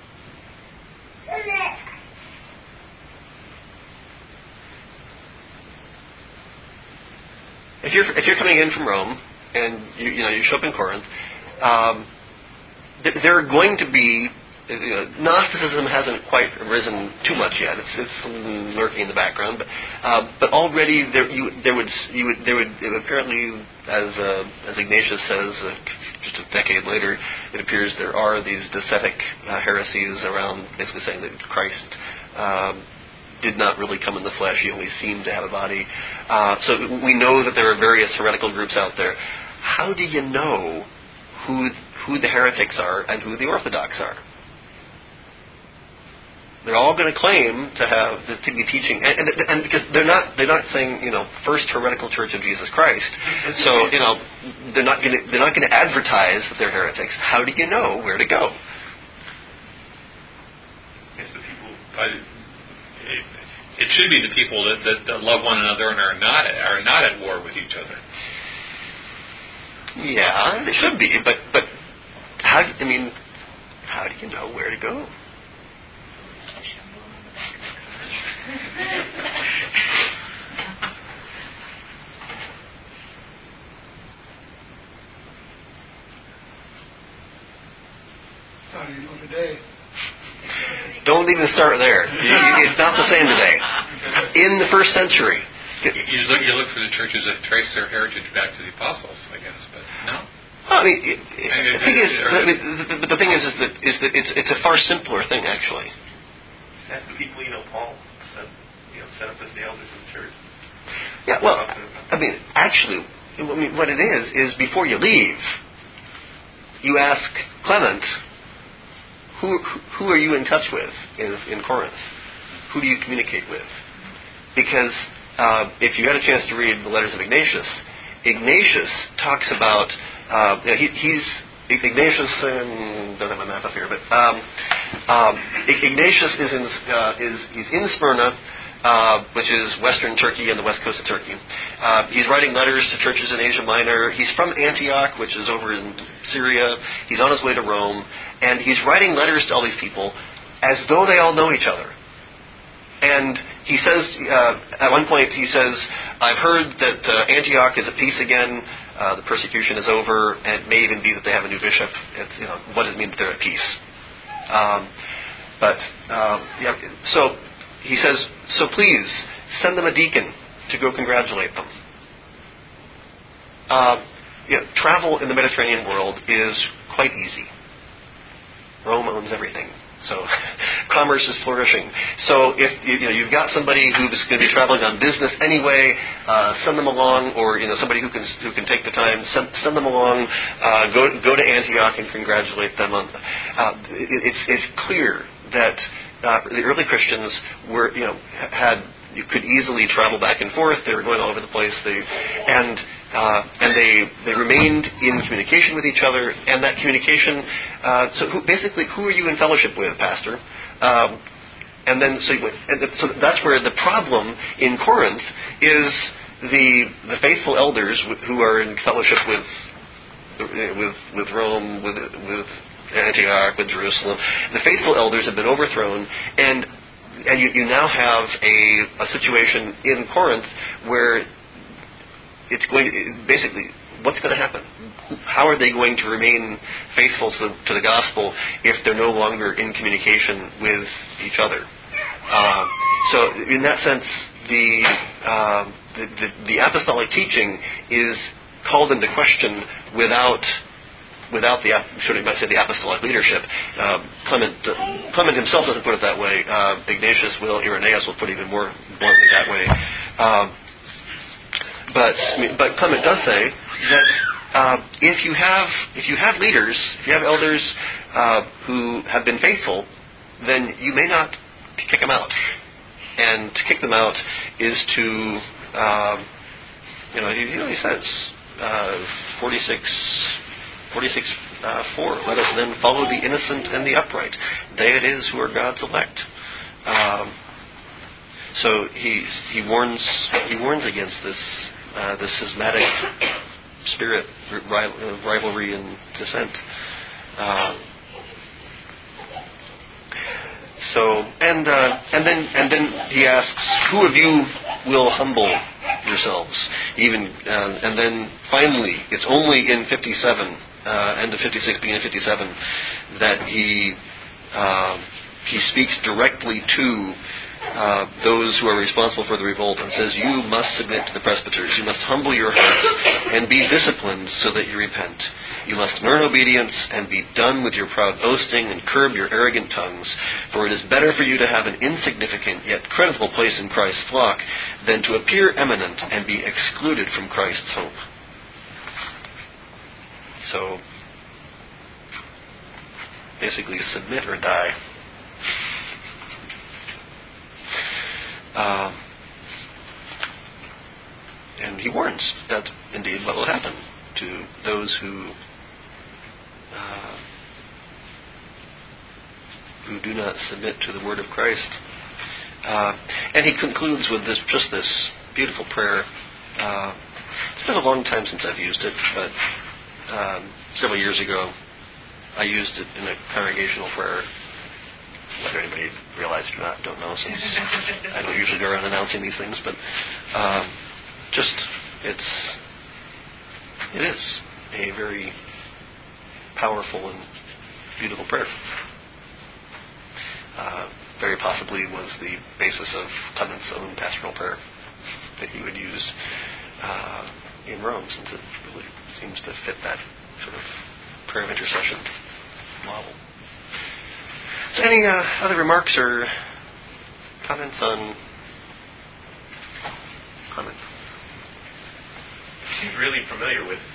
If you're if you're coming in from Rome and you you know you show up in Corinth, um, th- there are going to be You know, Gnosticism hasn't quite arisen too much yet. It's, it's lurking in the background, but uh, but already there you there would you would there would apparently, as uh, as Ignatius says, uh, just a decade later, it appears there are these docetic uh, heresies around, basically saying that Christ um, did not really come in the flesh; he only seemed to have a body. Uh, so we know that there are various heretical groups out there. How do you know who who the heretics are and who the Orthodox are? They're all going to claim to have to be teaching, and, and, and because they're not they're not saying, you know, First Heretical Church of Jesus Christ. So, you know, they're not going to they're not going to advertise that they're heretics. How do you know where to go? It's the people. But it, it should be the people that, that, that love one another and are not are not at war with each other. Yeah, they should be, but but how? I mean, how do you know where to go? How do you know today? Don't even start there. It's not the same today. In the first century. You look, you look for the churches that trace their heritage back to the apostles, I guess, but no. Well, I mean, it, it, the thing is, I mean, the, the, the thing is, is that is that it's it's a far simpler thing, actually. Just ask the people you know Paul set, you know, set up as the elders of the church. Yeah, well, I mean, actually, I mean, what it is is before you leave, you ask Clement, who who are you in touch with in in Corinth? Who do you communicate with? Because uh, if you had a chance to read the letters of Ignatius, Ignatius talks about uh, you know, he, he's Ignatius. Um, don't have my map up here, but um, um, Ignatius is in uh, is he's in Smyrna, uh, which is western Turkey and the west coast of Turkey. Uh, he's writing letters to churches in Asia Minor. He's from Antioch, which is over in Syria. He's on his way to Rome, and he's writing letters to all these people as though they all know each other. And he says, uh, at one point, he says, I've heard that uh, Antioch is at peace again, uh, the persecution is over, and it may even be that they have a new bishop. It's, you know, what does it mean that they're at peace? Um, but, um, yeah, so he says, so please, send them a deacon to go congratulate them. Uh, you know, travel in the Mediterranean world is quite easy. Rome owns everything. So commerce is flourishing. So if you, you know you've got somebody who's going to be traveling on business anyway, uh, send them along, or you know somebody who can who can take the time, send, send them along. Uh, go go to Antioch and congratulate them on. Uh, it, it's it's clear that uh, the early Christians were you know had. You could easily travel back and forth. They were going all over the place. They and uh, and they they remained in communication with each other. And that communication. Uh, so who, basically, who are you in fellowship with, Pastor? Um, and then so and so that's where the problem in Corinth is the the faithful elders who are in fellowship with with with Rome, with with Antioch, with Jerusalem. The faithful elders have been overthrown and. And you, you now have a, a situation in Corinth where it's going to, basically, what's going to happen? How are they going to remain faithful to, to the gospel if they're no longer in communication with each other? Uh, so in that sense, the, uh, the, the, the apostolic teaching is called into question without... without the, should I might say, the apostolic leadership. Uh, Clement uh, Clement himself doesn't put it that way. Uh, Ignatius will, Irenaeus will put it even more bluntly that way. Um, but but Clement does say that uh, if you have if you have leaders, if you have elders uh, who have been faithful, then you may not kick them out. And to kick them out is to, um, you know, he, you know, he says uh, forty-six. forty-six, four. Let us then follow the innocent and the upright. They it is who are God's elect. Um, so he he warns he warns against this uh, this schismatic spirit, rivalry and dissent. Uh, so and uh, and then and then he asks, who of you will humble yourselves? Even uh, and then finally, it's only in fifty-seven. Uh, end of fifty-six, beginning of fifty-seven, that he uh, he speaks directly to uh, those who are responsible for the revolt and says, you must submit to the presbyters, you must humble your hearts and be disciplined so that you repent. You must learn obedience and be done with your proud boasting and curb your arrogant tongues, for it is better for you to have an insignificant yet creditable place in Christ's flock than to appear eminent and be excluded from Christ's hope. So, basically, submit or die. Uh, and he warns that's indeed what will happen to those who uh, who do not submit to the word of Christ. Uh, and he concludes with this, just this beautiful prayer. Uh, it's been a long time since I've used it, but um, several years ago I used it in a congregational prayer. Whether anybody realized it or not, I don't know, since I don't usually go around announcing these things, but um, just, it's, it is a very powerful and beautiful prayer. Uh, very possibly was the basis of Clement's own pastoral prayer that he would use uh, in Rome, since it really seems to fit that sort of prayer of intercession model. So any uh, other remarks or comments on comment? He's really familiar with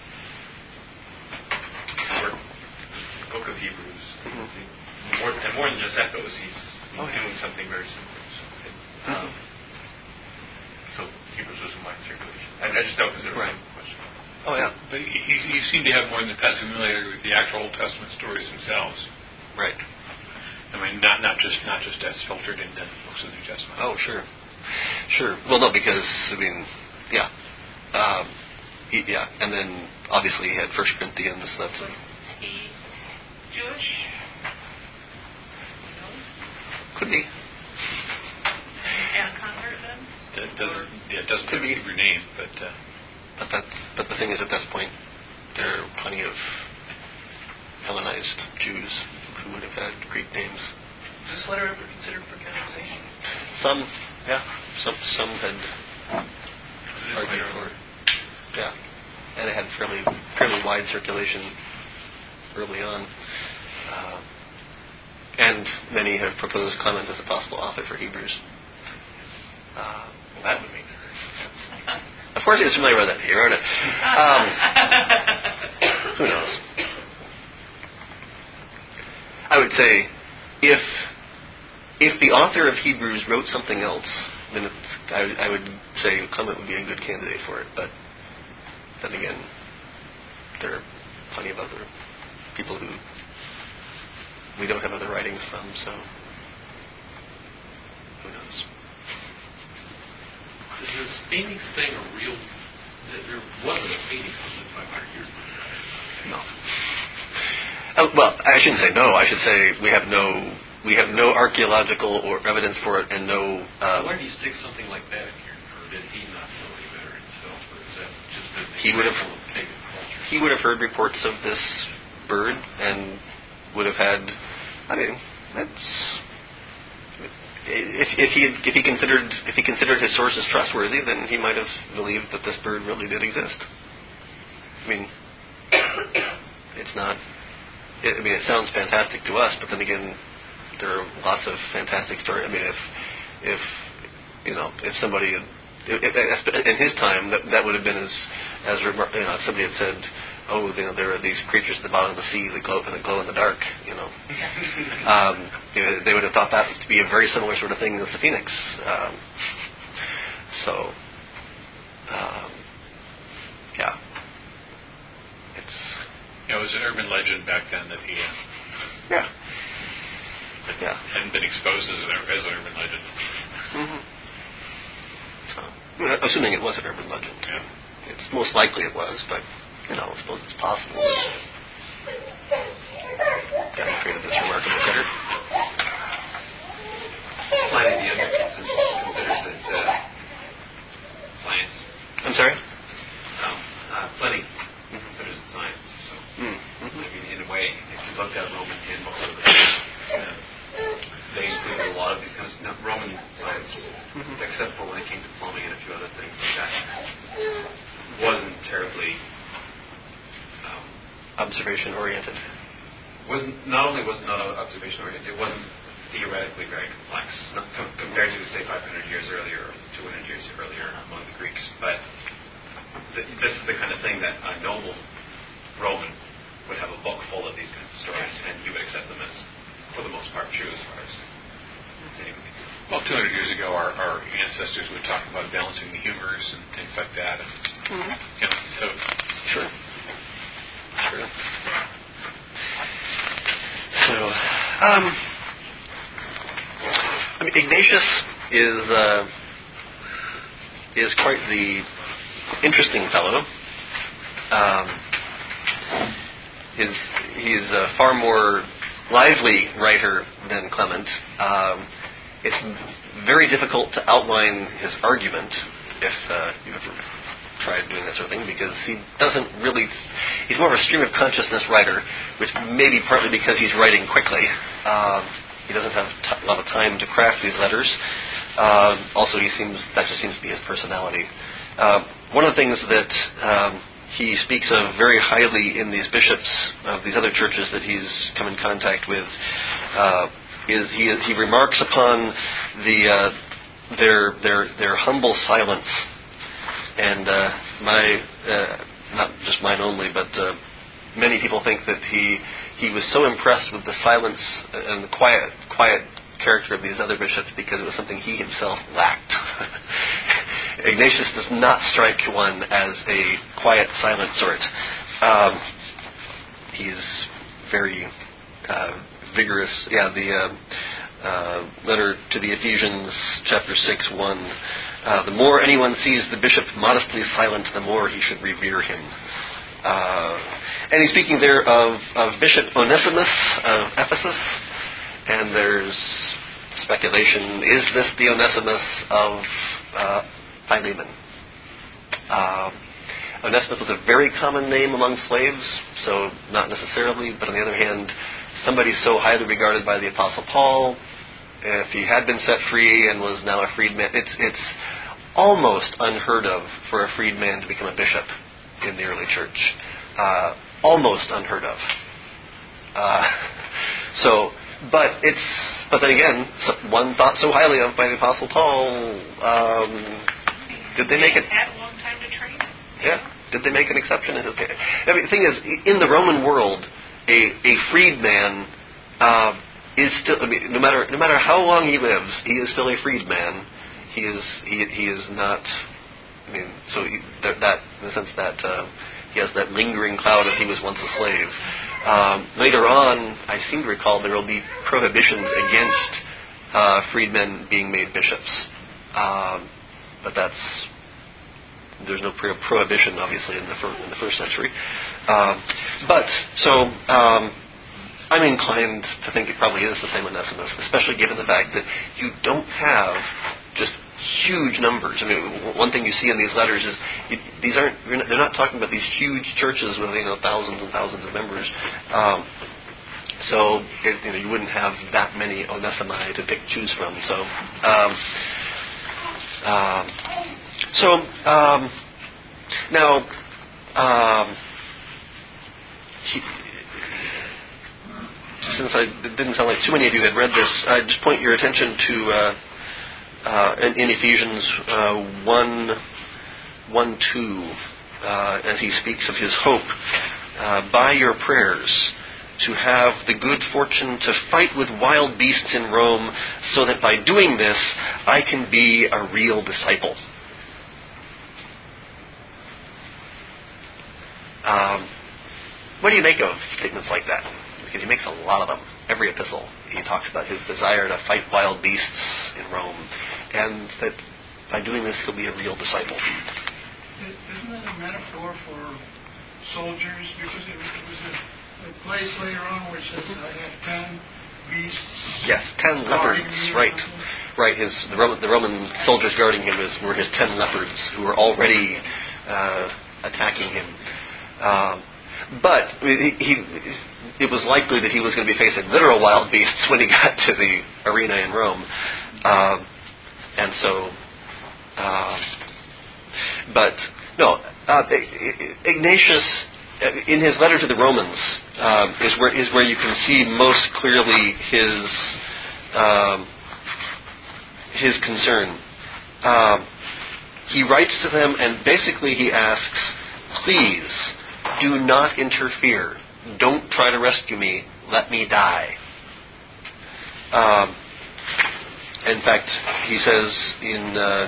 the book of Hebrews. Mm-hmm. More, and more than just echoes, he's oh, yeah. doing something very similar. So, mm-hmm. um, so Hebrews was in my circulation. I, I just know because there was right. some question. Oh, yeah. But he, he seemed to have more than that familiarity with the actual Old Testament stories themselves. Right. I mean, not not just not just as filtered in the books of the New Testament. Oh, sure, sure. Well, no, because I mean, yeah, um, he, yeah, and then obviously he had First Corinthians. That's was he Jewish? No. Could be. And convert them. That doesn't. Yeah, it doesn't have a Hebrew name, but. Uh, but that. But the thing is, at this point, there are plenty of Hellenized Jews who would have had Greek names. Was this letter ever considered for canonization? Some, yeah. Some some had argued for it. Yeah. And it had fairly fairly wide circulation early on. Uh, and many have proposed Clement as a possible author for Hebrews. Uh, well, that would make sense. Of course he was familiar with it. He wrote it. Um, who knows? I would say, if if the author of Hebrews wrote something else, then it's, I, I would say Clement would be a good candidate for it. But then again, there are plenty of other people who we don't have other writings from, so who knows? Is this Phoenix thing a real? There wasn't a Phoenix five hundred years ago. No. Uh, well, I shouldn't say no. I should say we have no we have no archaeological or evidence for it, and no. Um, Why do you stick something like that in here, or did he not know any better himself, or is that just an he would have of pagan culture? He would have heard reports of this bird and would have had. I mean, that's if if he if he considered if he considered his sources trustworthy, then he might have believed that this bird really did exist. I mean, it's not. It, I mean, it sounds fantastic to us, but then again, there are lots of fantastic stories. I mean, if, if you know, if somebody, if, if, in his time, that, that would have been as, as you know, if somebody had said, oh, you know, there are these creatures at the bottom of the sea that glow, that glow in the dark, you know, um, you know, they would have thought that to be a very similar sort of thing as the Phoenix. Um, so, um, yeah, it's. Yeah, it was an urban legend back then that he uh, yeah. Yeah. hadn't been exposed as an, as an urban legend. Mm-hmm. So, well, assuming it was an urban legend. Yeah. It's most likely it was, but, you know, I suppose it's possible. God created this remarkable critter. Pliny the Younger considers it uh, science. I'm sorry? No, uh, Pliny considers it science. So, mm-hmm. I mean, in a way, if you looked at Roman handbooks of the time, uh, they included a lot of these kinds of no, Roman science, mm-hmm. except for when it came to plumbing and a few other things like that. Wasn't terribly um, observation oriented. Wasn't not only was it not observation oriented, it wasn't theoretically very complex not com- compared to say five hundred years earlier or two hundred years earlier among the Greeks. But th- this is the kind of thing that a noble Roman would have a book full of these kinds of stories, and he would accept them as, for the most part, true as far as anyway. Well, two hundred years ago, our, our ancestors would talk about balancing the humors and things like that. And, Mm-hmm. you know, so Sure. Sure. So, um, I mean, Ignatius is uh, is quite the interesting fellow. Um, his he's a far more lively writer than Clement. Um, it's very difficult to outline his argument if uh, you've ever tried doing that sort of thing, because he doesn't really, he's more of a stream of consciousness writer, which may be partly because he's writing quickly. Um, he doesn't have t- a lot of time to craft these letters. Uh, also, he seems, that just seems to be his personality. Uh, one of the things that um, he speaks of very highly in these bishops of these other churches that he's come in contact with uh, is he, he remarks upon the uh, their their their humble silence. And uh, my, uh, not just mine only, but uh, many people think that he he was so impressed with the silence and the quiet quiet character of these other bishops because it was something he himself lacked. Ignatius does not strike one as a quiet, silent sort. Um, he is very uh, vigorous. Yeah, the uh, uh, letter to the Ephesians, chapter six, one. Uh, the more anyone sees the bishop modestly silent, the more he should revere him. Uh, and he's speaking there of, of Bishop Onesimus of Ephesus, and there's speculation, is this the Onesimus of uh, Philemon? Uh, Onesimus was a very common name among slaves, so not necessarily, but on the other hand, somebody so highly regarded by the Apostle Paul, if he had been set free and was now a freedman, it's it's almost unheard of for a freedman to become a bishop in the early church. Uh, almost unheard of. Uh, so, but it's but then again, so one thought so highly of by the Apostle Paul. Um, did they make it? Had a long time to train him. Yeah. Did they make an exception in his case? I mean, the thing is, in the Roman world, a a freedman. Uh, Is still, I mean, no matter no matter how long he lives, he is still a freedman. He is he he is not. I mean, so he, that, that in the sense that uh, he has that lingering cloud of he was once a slave. Um, later on, I seem to recall there will be prohibitions against uh, freedmen being made bishops, um, but that's there's no pro- prohibition obviously in the fir- in the first century. Um, but so. Um, I'm inclined to think it probably is the same Onesimus, especially given the fact that you don't have just huge numbers. I mean, one thing you see in these letters is you, these aren't they're not talking about these huge churches with you know thousands and thousands of members. Um, so it, you know you wouldn't have that many Onesimi to pick choose from. So um, um, so um, now. Um, he, Since I, it didn't sound like too many of you had read this, I'd just point your attention to uh, uh, in, in Ephesians uh, one, one, two, uh, as he speaks of his hope, uh, by your prayers, to have the good fortune to fight with wild beasts in Rome, so that by doing this, I can be a real disciple. Um, what do you make of statements like that? Because he makes a lot of them. Every epistle, he talks about his desire to fight wild beasts in Rome, and that by doing this, he'll be a real disciple. Isn't it a metaphor for soldiers? Because it, it was a, a place later on which says, I have ten beasts. Yes, ten leopards. Right, right. His the Roman, the Roman soldiers guarding him is, were his ten leopards who were already uh, attacking him. Um, but he, he, it was likely that he was going to be facing literal wild beasts when he got to the arena in Rome, uh, and so. Uh, but no, uh, Ignatius, in his letter to the Romans, uh, is where is where you can see most clearly his um, his concern. Uh, he writes to them, and basically he asks, "Please, do not interfere. Don't try to rescue me. Let me die." Um, in fact, he says in uh,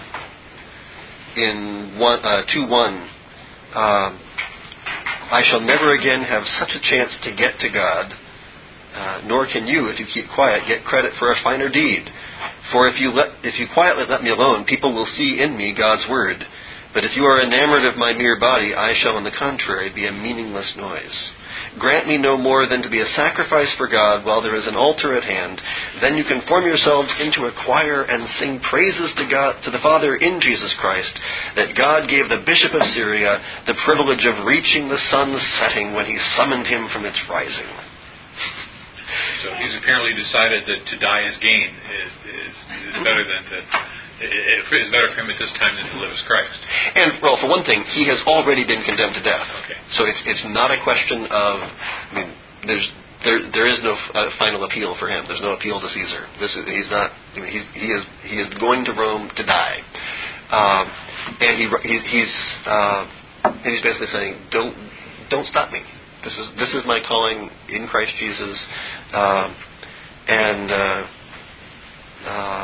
in one, uh, two one, um, I shall never again have such a chance to get to God, uh, nor can you, if you keep quiet, get credit for a finer deed. For if you let, if you quietly let me alone, people will see in me God's word. But if you are enamored of my mere body, I shall, on the contrary, be a meaningless noise. Grant me no more than to be a sacrifice for God while there is an altar at hand. Then you can form yourselves into a choir and sing praises to God, to the Father in Jesus Christ, that God gave the Bishop of Syria the privilege of reaching the sun's setting when he summoned him from its rising. So he's apparently decided that to die is gain is, is, is better than to... It's better for him at this time than to live as Christ. And, well, for one thing, he has already been condemned to death. Okay. So it's it's not a question of, I mean, there's there there is no uh, final appeal for him. There's no appeal to Caesar. This is, he's not. I mean, he's, he is he is going to Rome to die, um, and he, he he's uh, and he's basically saying, don't don't stop me. This is this is my calling in Christ Jesus, um, and. Uh, uh,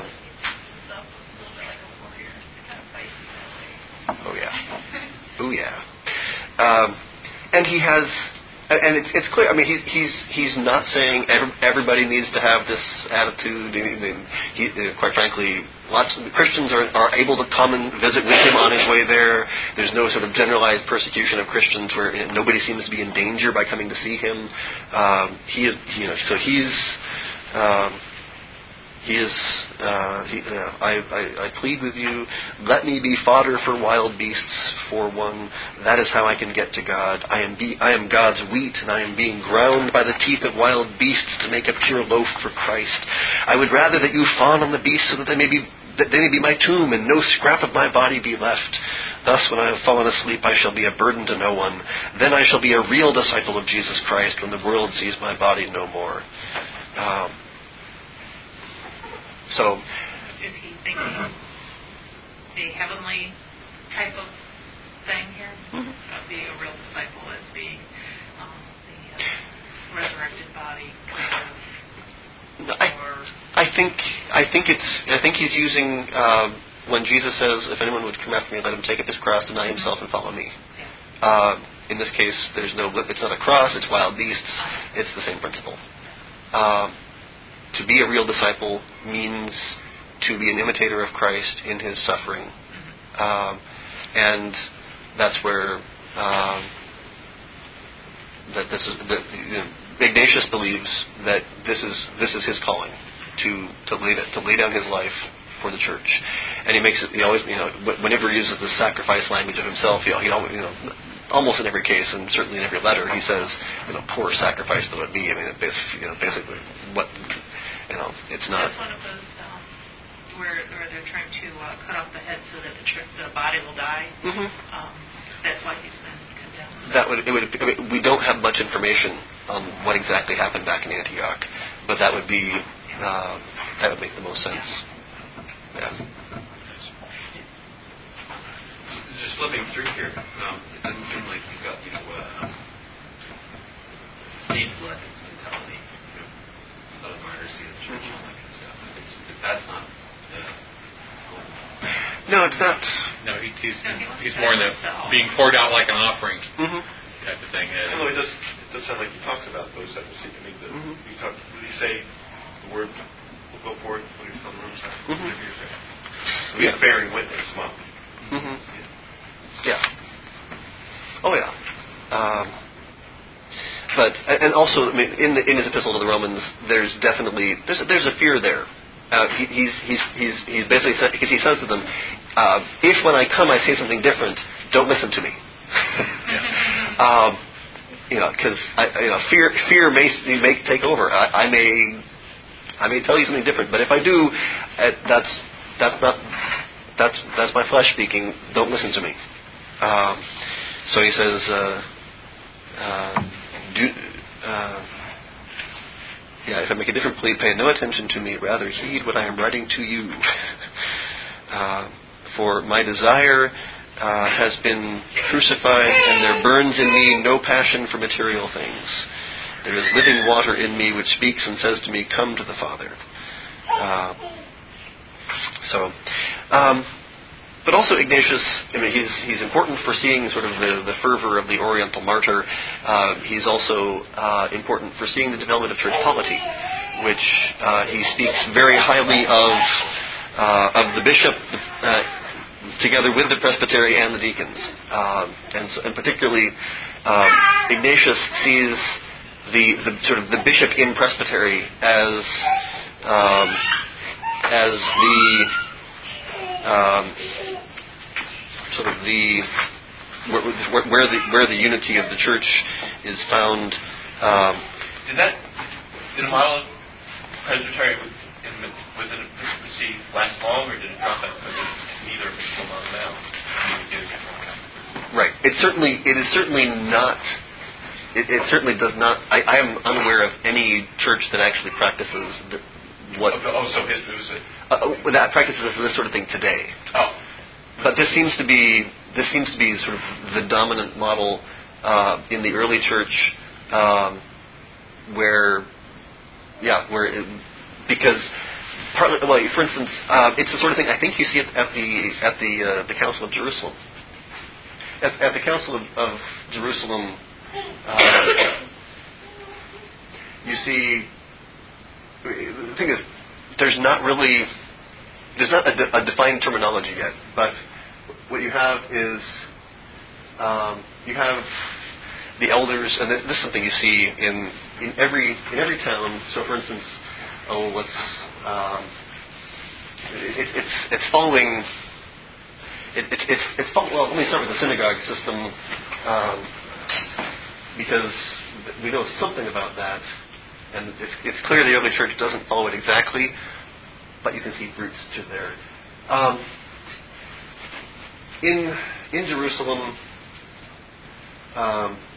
Oh yeah, oh yeah, um, and he has, and it's it's clear. I mean, he's he's he's not saying every, everybody needs to have this attitude. I mean, he, quite frankly, lots of Christians are are able to come and visit with him on his way there. There's no sort of generalized persecution of Christians where you know, nobody seems to be in danger by coming to see him. Um, he is, you know, so he's. Um, He is. Uh, he, uh, I, I, I plead with you. Let me be fodder for wild beasts. For one, that is how I can get to God. I am. Be, I am God's wheat, and I am being ground by the teeth of wild beasts to make a pure loaf for Christ. I would rather that you fawn on the beasts, so that they may be that they may be my tomb, and no scrap of my body be left. Thus, when I have fallen asleep, I shall be a burden to no one. Then I shall be a real disciple of Jesus Christ when the world sees my body no more. Um, So, is he thinking the heavenly type of thing here? Mm-hmm. Of being a real disciple as being um, the uh, resurrected body kind of? I, I think I think it's I think he's using uh, when Jesus says, "If anyone would come after me, let him take up his cross, deny himself, and follow me." Yeah. Uh, in this case, there's no it's not a cross; it's wild beasts. It's the same principle. Uh, To be a real disciple means to be an imitator of Christ in his suffering. Um, and that's where um, that this is that, you know, Ignatius believes that this is this is his calling to to lay to lay down his life for the church. And he makes it he always you know whenever he uses the sacrifice language of himself, you know, he always, you know almost in every case and certainly in every letter he says, you know, poor sacrifice though it be. I mean, it basically, you know, basically what. You know, it's not. That's one of those um, where, where they're trying to uh, cut off the head so that the, tr- the body will die. Mm-hmm. Um, that's why he's been condemned. That would it would. I mean, we don't have much information on what exactly happened back in Antioch, but that would be uh, that would make the most sense. Yeah. Just flipping through here, um, it doesn't seem like he's got you know uh, seed blood mentality. The martyrs see the church and all that kind of stuff. It's, that's not. Uh, no, it's not. No, he, he's No, he wants he's to more in the himself. being poured out like an offering Mm-hmm. type of thing. Uh, Although it does, it does sound like he talks about those that will seek to meet the. Mm-hmm. He talk, did he say the word will go forth when he's on the roadside? Mm-hmm. He's Yeah. bearing witness. Well, Mm-hmm. Yeah. Oh yeah. Um, but and also, I mean, in the, in his epistle to the Romans, there's definitely there's a, there's a fear there. Uh, he, he's he's he's he's basically said, because he says to them, uh, if when I come I say something different, don't listen to me. um, you know, because you know fear fear may may take over. I, I may I may tell you something different, but if I do, uh, that's that's not that's that's my flesh speaking. Don't listen to me. Um, so he says, uh, uh, do, uh, yeah, if I make a different plea, pay no attention to me, rather heed what I am writing to you. uh, for my desire uh, has been crucified, and there burns in me no passion for material things. There is living water in me which speaks and says to me, come to the Father. Uh, So, um, but also Ignatius, I mean, he's he's important for seeing sort of the, the fervor of the Oriental martyr. Uh, he's also uh, important for seeing the development of church polity, which uh, he speaks very highly of uh, of the bishop, uh, together with the presbytery and the deacons, uh, and, so, and particularly uh, Ignatius sees the, the sort of the bishop in presbytery as um, as the um, sort of the where, where the where the unity of the church is found. Um, did that did a model of presbytery in, within the episcopacy last long, or did it drop out because neither of us come on now? Right. It certainly it is certainly not. It, it certainly does not. I, I am unaware of any church that actually practices the, what. Oh, oh, so his was it? Uh, that practices this sort of thing today. Oh. But this seems to be this seems to be sort of the dominant model uh, in the early church, um, where, yeah, where it, because partly, well, for instance, uh, it's the sort of thing I think you see it at the at the uh, the Council of Jerusalem. At, at the Council of, of Jerusalem, uh, you see. The thing is, there's not really. There's not a, de- a defined terminology yet, but what you have is um, you have the elders, and this, this is something you see in, in every in every town. So, for instance, oh, what's um, it, it's it's following. It, it, it's it's follow, well. Let me start with the synagogue system um, because we know something about that, and it's, it's clear the early church doesn't follow it exactly. But you can see roots to there. Um, in in Jerusalem, um,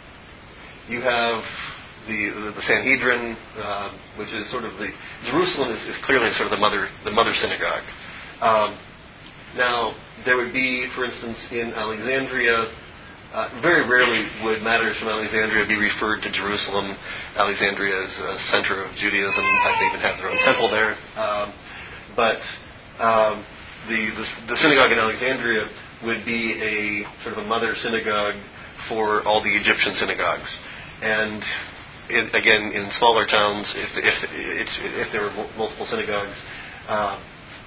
you have the the Sanhedrin, uh, which is sort of the Jerusalem is, is clearly sort of the mother the mother synagogue. Um, now there would be, for instance, in Alexandria. Uh, very rarely would matters from Alexandria be referred to Jerusalem. Alexandria is a center of Judaism. In fact, they even have their own temple there. Um, but um, the, the the synagogue in Alexandria would be a sort of a mother synagogue for all the Egyptian synagogues. And it, again, in smaller towns, if if it's if there were multiple synagogues, uh,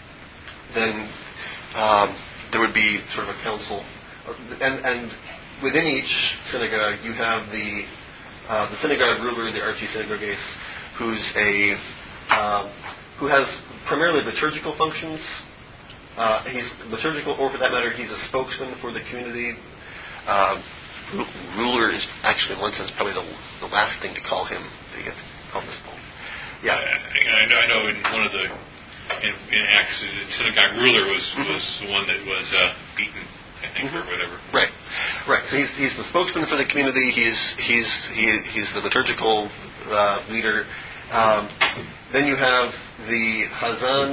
then um, there would be sort of a council, and and. Within each synagogue, you have the uh, the synagogue ruler, the archisynagogues, who's a um, who has primarily liturgical functions. Uh, he's liturgical, or for that matter, he's a spokesman for the community. Uh, r- ruler is actually, in one sense, probably the, the last thing to call him. He gets called this point. Yeah, uh, I know. I know. In one of the in, in Acts, the synagogue ruler was mm-hmm. was the one that was uh, beaten. I think, or whatever. Right, right. So he's he's the spokesman for the community. He's he's he, he's the liturgical uh, leader. Um, then you have the Hazan,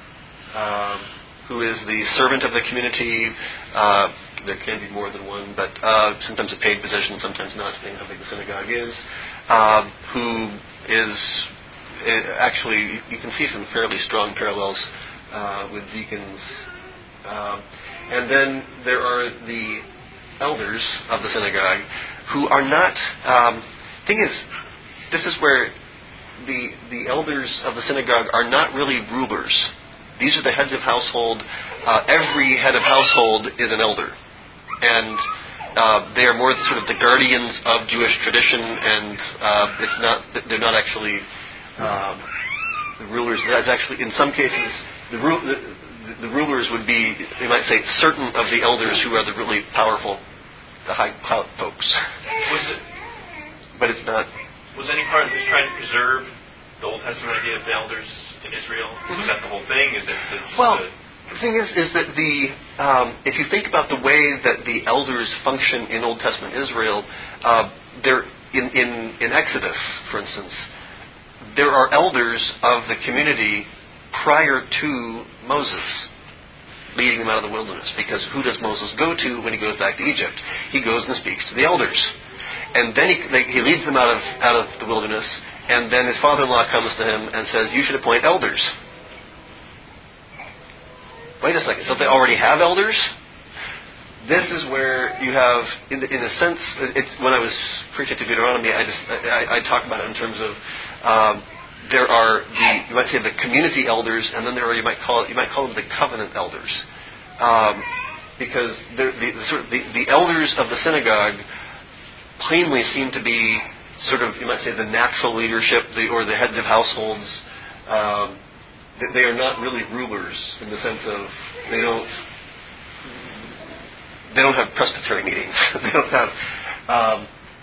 um, who is the servant of the community. Uh, there can be more than one, but uh, sometimes a paid position, sometimes not, depending on how big the synagogue is. Uh, who is uh, actually, you can see some fairly strong parallels uh, with deacons. Um, And then there are the elders of the synagogue who are not. Um, thing is, this is where the the elders of the synagogue are not really rulers. These are the heads of household. Uh, every head of household is an elder, and uh, they are more sort of the guardians of Jewish tradition. And uh, it's not. They're not actually um, the rulers. That's actually, in some cases, the rule. The, The rulers would be, they might say, certain of the elders who are the really powerful, the high clout folks. Was it? But it's not. Was any part of this trying to preserve the Old Testament idea of the elders in Israel? Mm-hmm. Is that the whole thing? Is it the, well? The, the thing is, is that the um, if you think about the way that the elders function in Old Testament Israel, uh, they're in, in in Exodus, for instance, there are elders of the community prior to Moses, leading them out of the wilderness. Because who does Moses go to when he goes back to Egypt? He goes and speaks to the elders. And then he, like, he leads them out of out of the wilderness, and then his father-in-law comes to him and says, you should appoint elders. wait a second, don't they already have elders? This is where you have, in, in a sense, it's, when I was preaching to Deuteronomy, I just I, I talk about it in terms of um, there are the you might say the community elders, and then there are you might call it you might call them the covenant elders, um, because the, the, sort of the, the elders of the synagogue plainly seem to be sort of you might say the natural leadership, the, or the heads of households. Um, they are not really rulers in the sense of they don't. They don't have presbytery meetings. They don't have. Um,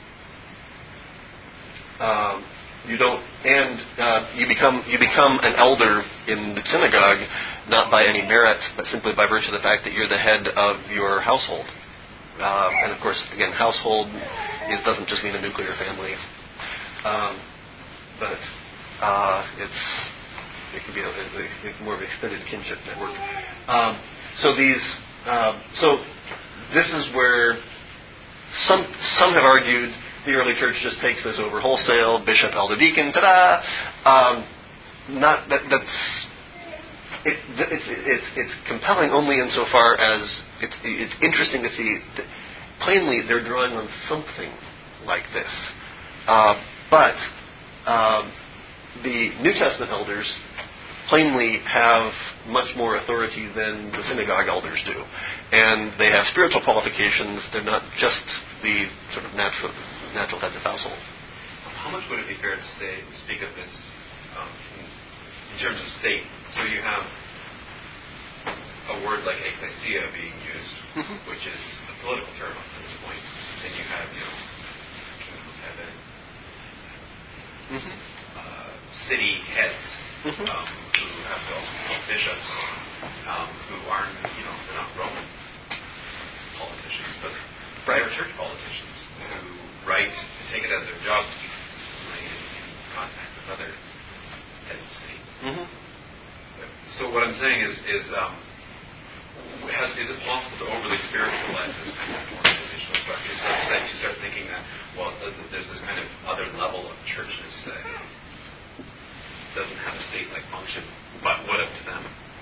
um, you don't, and uh, you become you become an elder in the synagogue not by any merit, but simply by virtue of the fact that you're the head of your household. Uh, and of course, again, household is, doesn't just mean a nuclear family, um, but uh, it's it can be a, a, a more of an extended kinship network. Um, so these uh, so. This is where some some have argued the early church just takes this over wholesale, bishop, elder, deacon, ta-da. Um, not that that's it, it's it's it's compelling only insofar as it's it's interesting to see that plainly they're drawing on something like this, uh, but um, the New Testament elders plainly have much more authority than the synagogue elders do. And they have spiritual qualifications. They're not just the sort of natural natural heads of household. How much would it be fair to say, speak of this um, in, in terms of state? So you have a word like ecclesia being used, mm-hmm. which is a political term up to this point. And you have, you know, kingdom of heaven, mm-hmm. uh, city heads, mm-hmm. um, who have to also be bishops, um, who aren't, you know, they're not Roman politicians, but right. they're church politicians who write and take it as their job to keep consistently in, in contact with other heads of state. Mm-hmm. So what I'm saying is, is um, has, is it possible to overly spiritualize this kind of organizational structure such that you start thinking that, well, there's this kind of other level of churchness that doesn't have a state-like function, but what up to them?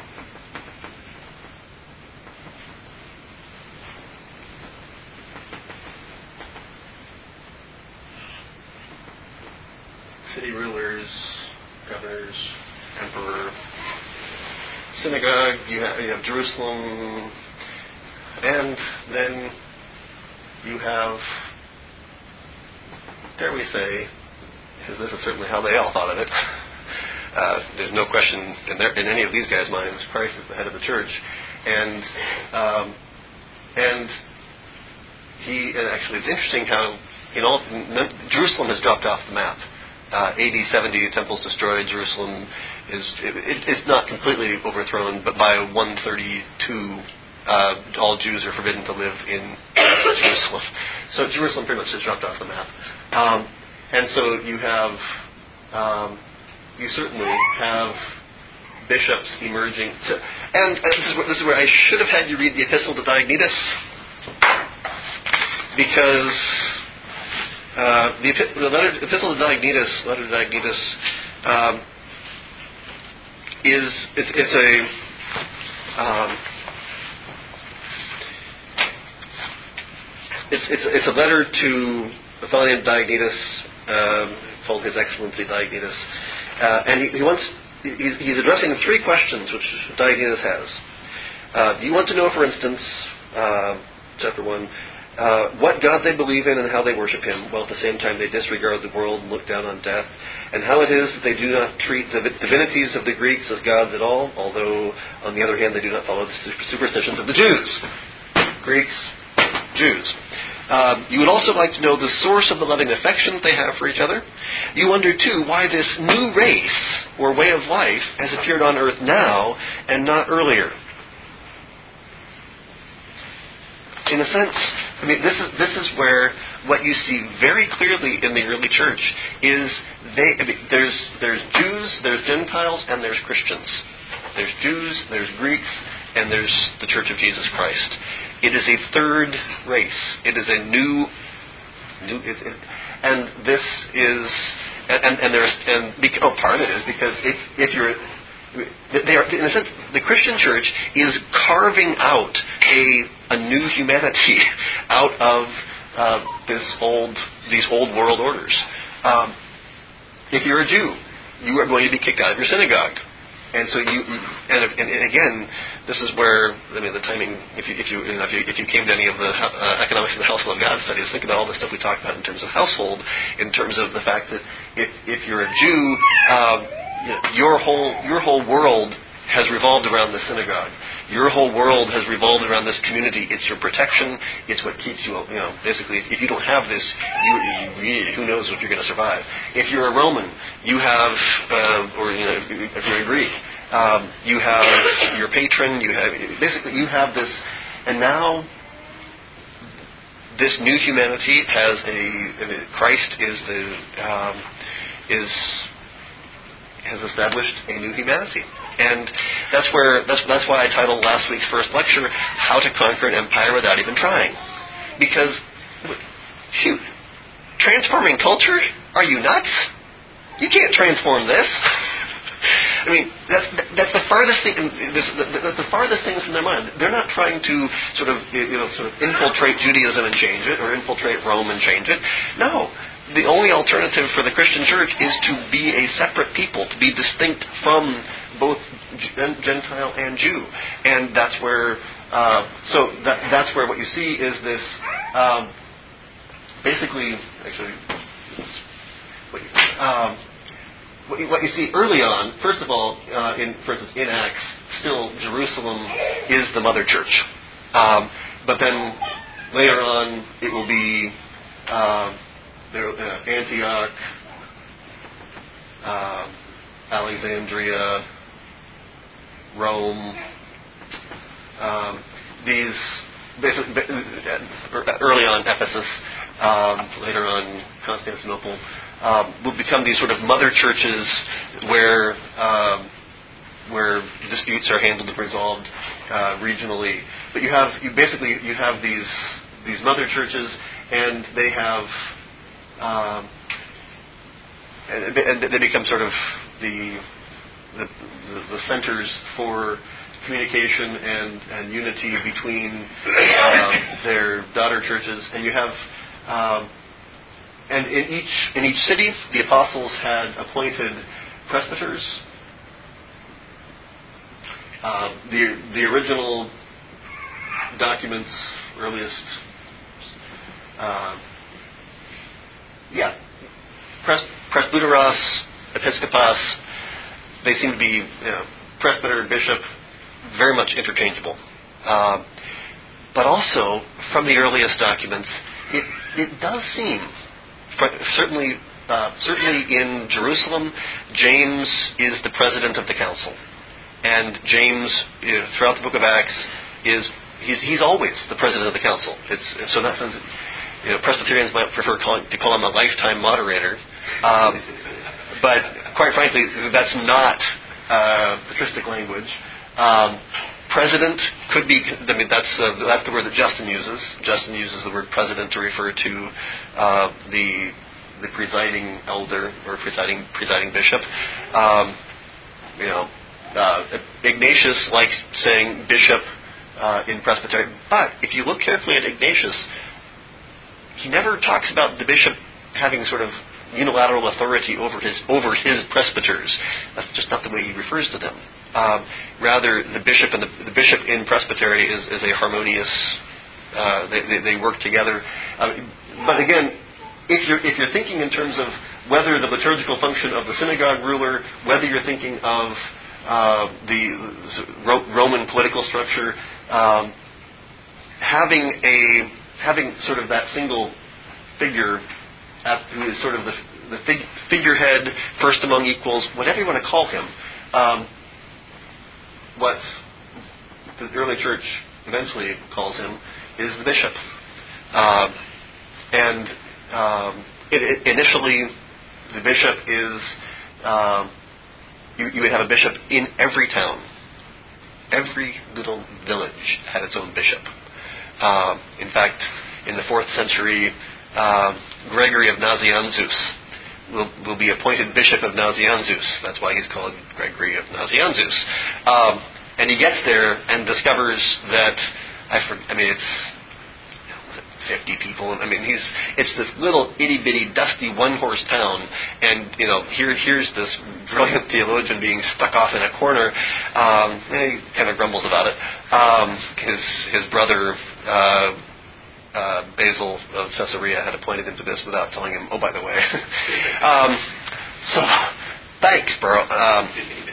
City rulers, governors, emperor, synagogue, you have, you have Jerusalem, and then you have, dare we say, because this is certainly how they all thought of it, Uh, there's no question in, their, in any of these guys' minds, Christ is the head of the church, and um, and he and actually it's interesting how in all Jerusalem has dropped off the map. Uh, A D seventy, temple's destroyed. Jerusalem is it, it, it's not completely overthrown, but by one thirty-two, uh, all Jews are forbidden to live in Jerusalem. So Jerusalem pretty much has dropped off the map, um, and so you have. Um, You certainly have bishops emerging. So, and, and this, is where, this is where I should have had you read the Epistle to Diognetus, because uh, the, the letter, Epistle to Diognetus, letter to Diognetus, um, is it's, it's a um, it's, it's it's a letter to a fellow named Diognetus, um, called His Excellency Diognetus. Uh, and he, he wants, he's, he's addressing three questions which Diognetus has. Uh, do you want to know, for instance, uh, chapter one, uh, what God they believe in and how they worship Him, while at the same time they disregard the world and look down on death, and how it is that they do not treat the divinities of the Greeks as gods at all, although, on the other hand, they do not follow the superstitions of the Jews. Greeks, Jews. Um, you would also like to know the source of the loving affection that they have for each other. You wonder, too, why this new race or way of life has appeared on earth now and not earlier. In a sense, I mean, this is this is where what you see very clearly in the early church is they. I mean, there's there's Jews, there's Gentiles, and there's Christians. There's Jews, there's Greeks, and there's the Church of Jesus Christ. It is a third race. It is a new, new, it, it, and this is, and and there's, and oh, part of it is because if if you're they are, in a sense, the Christian church is carving out a a new humanity out of uh, this old these old world orders. Um, if you're a Jew, you are going to be kicked out of your synagogue. And so you, and, and, and again, this is where, I mean, the timing. If you, if you, you know, if you, if you came to any of the uh, economics of the household of God studies, think about all the stuff we talked about in terms of household, in terms of the fact that if, if you're a Jew, um, you know, your whole your whole world has revolved around the synagogue. Your whole world has revolved around this community. It's your protection. It's what keeps you, you know, basically, if you don't have this, you, you, who knows if you're going to survive. If you're a Roman, you have, uh, or, you know, if you're a Greek, um, you have your patron, you have, basically, you have this, and now this new humanity has a, Christ is the, um, is, has established a new humanity. And that's where that's that's why I titled last week's first lecture, How to Conquer an Empire Without Even Trying. Because, shoot, transforming culture? Are you nuts? You can't transform this. I mean, that's that's the farthest thing. This, that's the farthest thing from their mind. They're not trying to sort of you know sort of infiltrate Judaism and change it, or infiltrate Rome and change it. No. The only alternative for the Christian church is to be a separate people, to be distinct from both Gentile and Jew, and that's where. Uh, so that, that's where what you see is this. Um, basically, actually, what you, um, what, you, what you see early on. First of all, uh, in for instance, in Acts, still Jerusalem is the mother church, um, but then later on it will be. Uh, There, uh, Antioch, uh, Alexandria, Rome. Um, these basically early on Ephesus, um, later on Constantinople, um, will become these sort of mother churches where um, where disputes are handled and resolved uh, regionally. But you have you basically you have these these mother churches, and they have. Um, and, and they become sort of the, the the centers for communication and, and unity between uh, their daughter churches. And you have, um, and in each in each city, the apostles had appointed presbyters. Uh, the the original documents, earliest. Uh, Yeah, Pres- presbyteros, episkopos, they seem to be, you know, presbyter, bishop, very much interchangeable. Uh, but also, from the earliest documents, it, it does seem, certainly, uh, certainly in Jerusalem, James is the president of the council, and James, you know, throughout the book of Acts, is he's he's always the president of the council. It's so in that sense. You know, Presbyterians might prefer calling, to call him a lifetime moderator, um, but quite frankly, that's not uh, patristic language. Um, president could be. I mean, that's uh, that's the word that Justin uses. Justin uses the word president to refer to uh, the the presiding elder or presiding presiding bishop. Um, you know, uh, Ignatius likes saying bishop uh, in Presbytery, but if you look carefully at Ignatius. He never talks about the bishop having sort of unilateral authority over his over his presbyters. That's just not the way he refers to them. Um, rather, the bishop and the, the bishop in presbytery is, is a harmonious. Uh, they, they, they work together. Uh, but again, if you're if you're thinking in terms of whether the liturgical function of the synagogue ruler, whether you're thinking of uh, the Roman political structure, um, having a having sort of that single figure at, who is sort of the, the fig, figurehead, first among equals, whatever you want to call him, um, what the early church eventually calls him is the bishop. Uh, and um, it, it initially, the bishop is, um, you, you would have a bishop in every town. Every little village had its own bishop. Uh, in fact, in the fourth century, uh, Gregory of Nazianzus will, will be appointed Bishop of Nazianzus. That's why he's called Gregory of Nazianzus. Um, and he gets there and discovers that, I, for, I mean, it's fifty people. I mean, he's it's this little itty-bitty, dusty, one-horse town, and, you know, here here's this brilliant theologian being stuck off in a corner. Um, he kind of grumbles about it. Um, his, his brother, uh, uh, Basil of Caesarea, had appointed him to this without telling him, oh, by the way. um, so, thanks, bro. Um,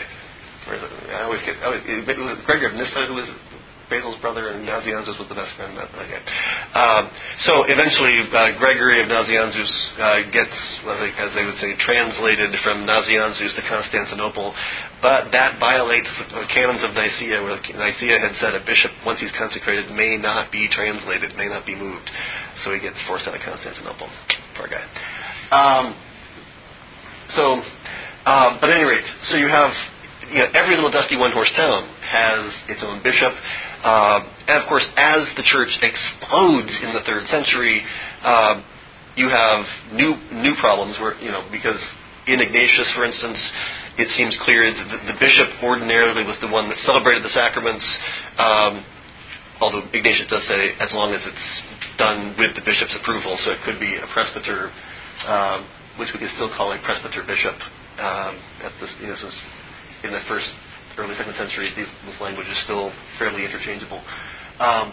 I always get, I always, it was Gregory of Nyssa who was Basil's brother, and Nazianzus was the best friend. Okay. Um, so eventually, uh, Gregory of Nazianzus uh, gets, well, as they would say, translated from Nazianzus to Constantinople, but that violates the canons of Nicaea, where Nicaea had said a bishop, once he's consecrated, may not be translated, may not be moved. So he gets forced out of Constantinople. Poor guy. Um, so, um, but at any rate, so you have, you know, every little dusty one-horse town has its own bishop. Uh, and of course, as the church explodes in the third century, uh, you have new new problems where, you know, because in Ignatius, for instance, it seems clear that the, the bishop ordinarily was the one that celebrated the sacraments, um, although Ignatius does say as long as it's done with the bishop's approval, so it could be a presbyter, um, which we could still call a presbyter bishop. Um, at this, you know, since in the first, early second centuries, these, this language is still fairly interchangeable. Um,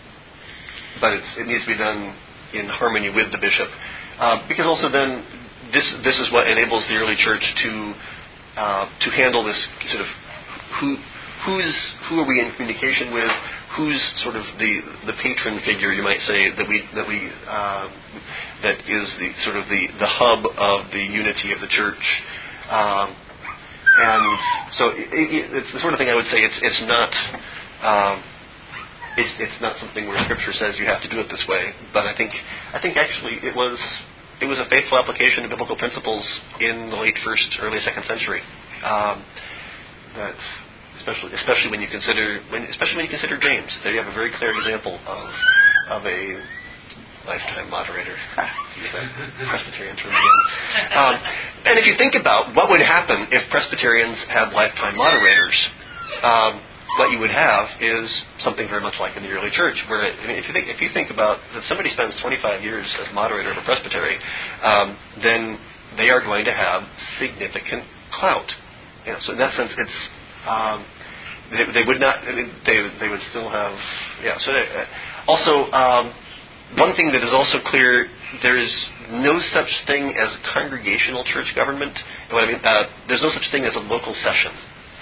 but it's, it needs to be done in harmony with the bishop. Uh, because also then, this this is what enables the early church to uh, to handle this sort of who who's who are we in communication with, who's sort of the, the patron figure, you might say, that we that we uh, that is the sort of the, the hub of the unity of the church. Um, And so it, it, it's the sort of thing I would say it's it's not um, it's it's not something where Scripture says you have to do it this way. But I think I think actually it was it was a faithful application of biblical principles in the late first, early second century. Um, that especially especially when you consider when especially when you consider James, there you have a very clear example of of a lifetime moderator. Use that Presbyterian term again. Um, and if you think about what would happen if Presbyterians had lifetime moderators, um, what you would have is something very much like in the early church, where it, I mean, if you think if you think about if somebody spends twenty-five years as moderator of a presbytery, um, then they are going to have significant clout. You know, so in that sense, it's um, they, they would not. I mean, they they would still have. Yeah. So they, uh, also. Um, One thing that is also clear, there is no such thing as congregational church government. What I mean, uh, there's no such thing as a local session.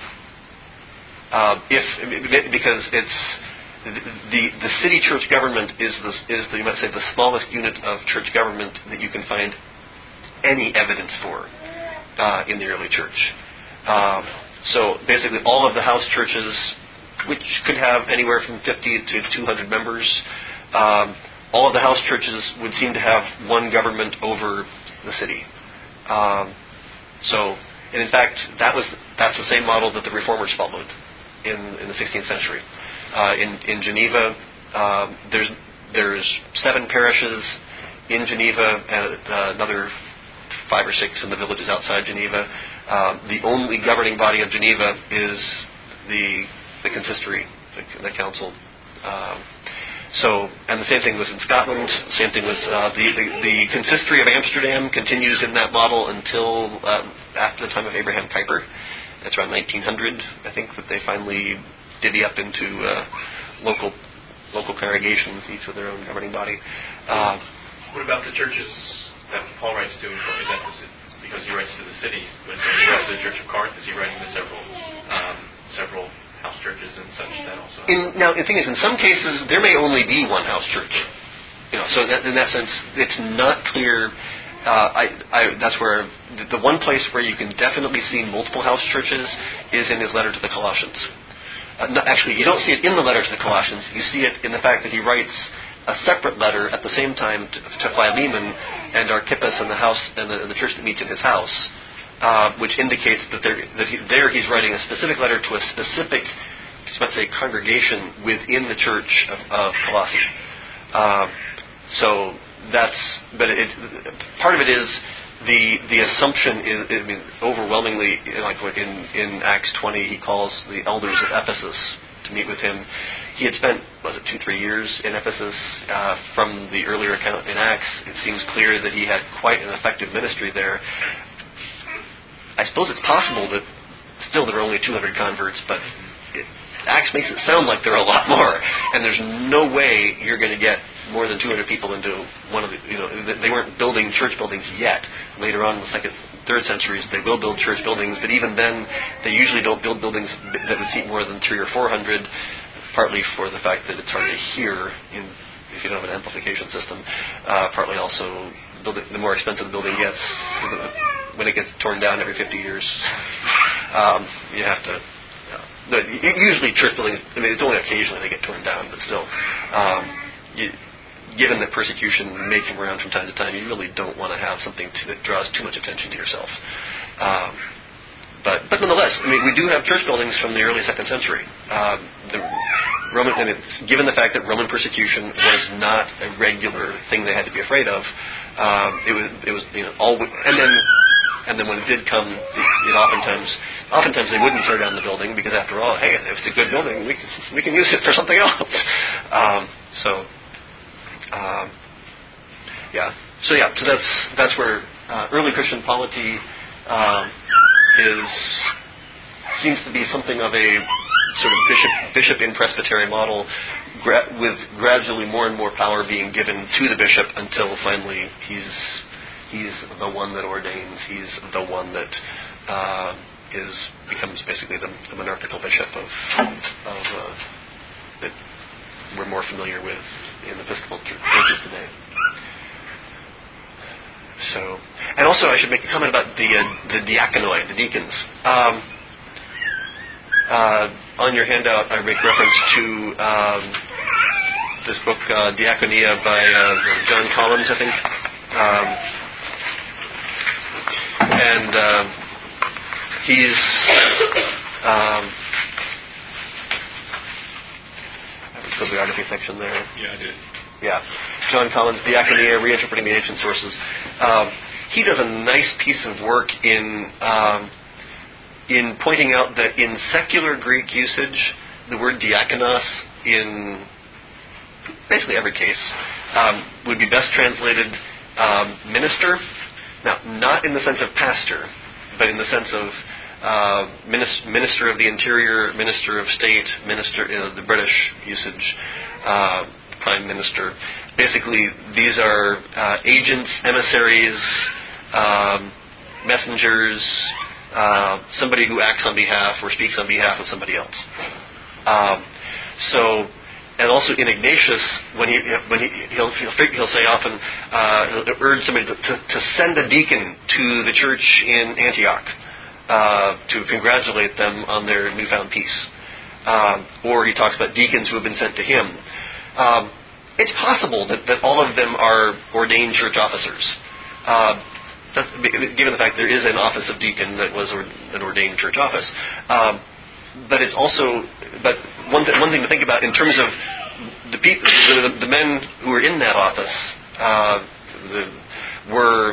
Uh, if because it's the the city church government is the is the, you might say the smallest unit of church government that you can find any evidence for uh, in the early church. Um, so basically, all of the house churches, which could have anywhere from fifty to two hundred members. Um, All of the house churches would seem to have one government over the city. Um, so, and in fact, that was that's the same model that the Reformers followed in, in the sixteenth century. Uh, in in Geneva, uh, there's there's seven parishes in Geneva, and uh, another five or six in the villages outside Geneva. Uh, the only governing body of Geneva is the the consistory, the, the council. Um, So, and the same thing was in Scotland. Same thing was uh, the, the the consistory of Amsterdam continues in that model until um, after the time of Abraham Kuyper. That's around nineteen hundred, I think, that they finally divvy up into uh, local local congregations, each with their own governing body. Uh, what about the churches that Paul writes to? Is that the, because he writes to the city? When he writes to the Church of Corinth, is he writing to several um, several? house churches and such that also. In, now, the thing is, in some cases, there may only be one house church. You know, so that, in that sense, it's not clear. Uh, I, I, that's where the, the one place where you can definitely see multiple house churches is in his letter to the Colossians. Uh, no, actually, you don't see it in the letter to the Colossians. You see it in the fact that he writes a separate letter at the same time to, to Philemon and Archippus and the house and the, and the church that meets in his house. Uh, which indicates that, there, that he, there he's writing a specific letter to a specific, let's say, congregation within the church of, of Colossae. Uh, so that's, but it, part of it is the the assumption is, I mean, overwhelmingly, like in in Acts twenty, he calls the elders of Ephesus to meet with him. He had spent, was it two, three years in Ephesus. Uh, from the earlier account in Acts, it seems clear that he had quite an effective ministry there. I suppose it's possible that still there were only two hundred converts, but it, Acts makes it sound like there are a lot more, and there's no way you're going to get more than two hundred people into one of the, you know, they weren't building church buildings yet. Later on in the second, third centuries, they will build church buildings, but even then, they usually don't build buildings that would seat more than three or four hundred, partly for the fact that it's hard to hear in, if you don't have an amplification system, uh, partly also build it, the more expensive the building gets, when it gets torn down every fifty years, um, you have to. Uh, usually, church buildings, I mean, it's only occasionally they get torn down, but still, um, you, given that persecution may come around from time to time, you really don't want to have something to, that draws too much attention to yourself. Um, but, but nonetheless, I mean, we do have church buildings from the early second century. Um, the Roman, I mean, given the fact that Roman persecution was not a regular thing they had to be afraid of, um, it was, it was, you know, all, and then, and then when it did come, it, it oftentimes, oftentimes they wouldn't tear down the building because, after all, hey, if it's a good building, we can, we can use it for something else. Um, so. Um, yeah. So yeah. So that's that's where uh, early Christian polity um, is seems to be something of a sort of bishop bishop in presbytery model, gra- with gradually more and more power being given to the bishop until finally he's he's the one that ordains. He's the one that uh, is becomes basically the, the monarchical bishop of of uh, that we're more familiar with in Episcopal churches today. So, and also I should make a comment about the uh, the diaconoi, the deacons. Um, uh, on your handout, I make reference to um, this book, uh, Diaconia, by uh, John Collins, I think. Um, and uh, he's um, the bibliography section there. Yeah, I did. Yeah. John Collins, Diaconia, Reinterpreting the Ancient Sources. Um, he does a nice piece of work in um, in pointing out that in secular Greek usage, the word diakonos in basically every case um, would be best translated um, minister. Now, not in the sense of pastor, but in the sense of Uh, minister, minister of the Interior, Minister of State, Minister, you know, the British usage, uh, Prime Minister. Basically, these are uh, agents, emissaries, um, messengers, uh, somebody who acts on behalf or speaks on behalf of somebody else. Um, so, and also in Ignatius, when he when he he'll he'll, he'll say often uh, he'll urge somebody to, to, to send a deacon to the church in Antioch. Uh, to congratulate them on their newfound peace. Um, or he talks about deacons who have been sent to him. Um, it's possible that, that all of them are ordained church officers. Uh, that's, given the fact there is an office of deacon that was or, an ordained church office. Um, but it's also, but one, th- one thing to think about in terms of the people, the, the men who were in that office uh, the, were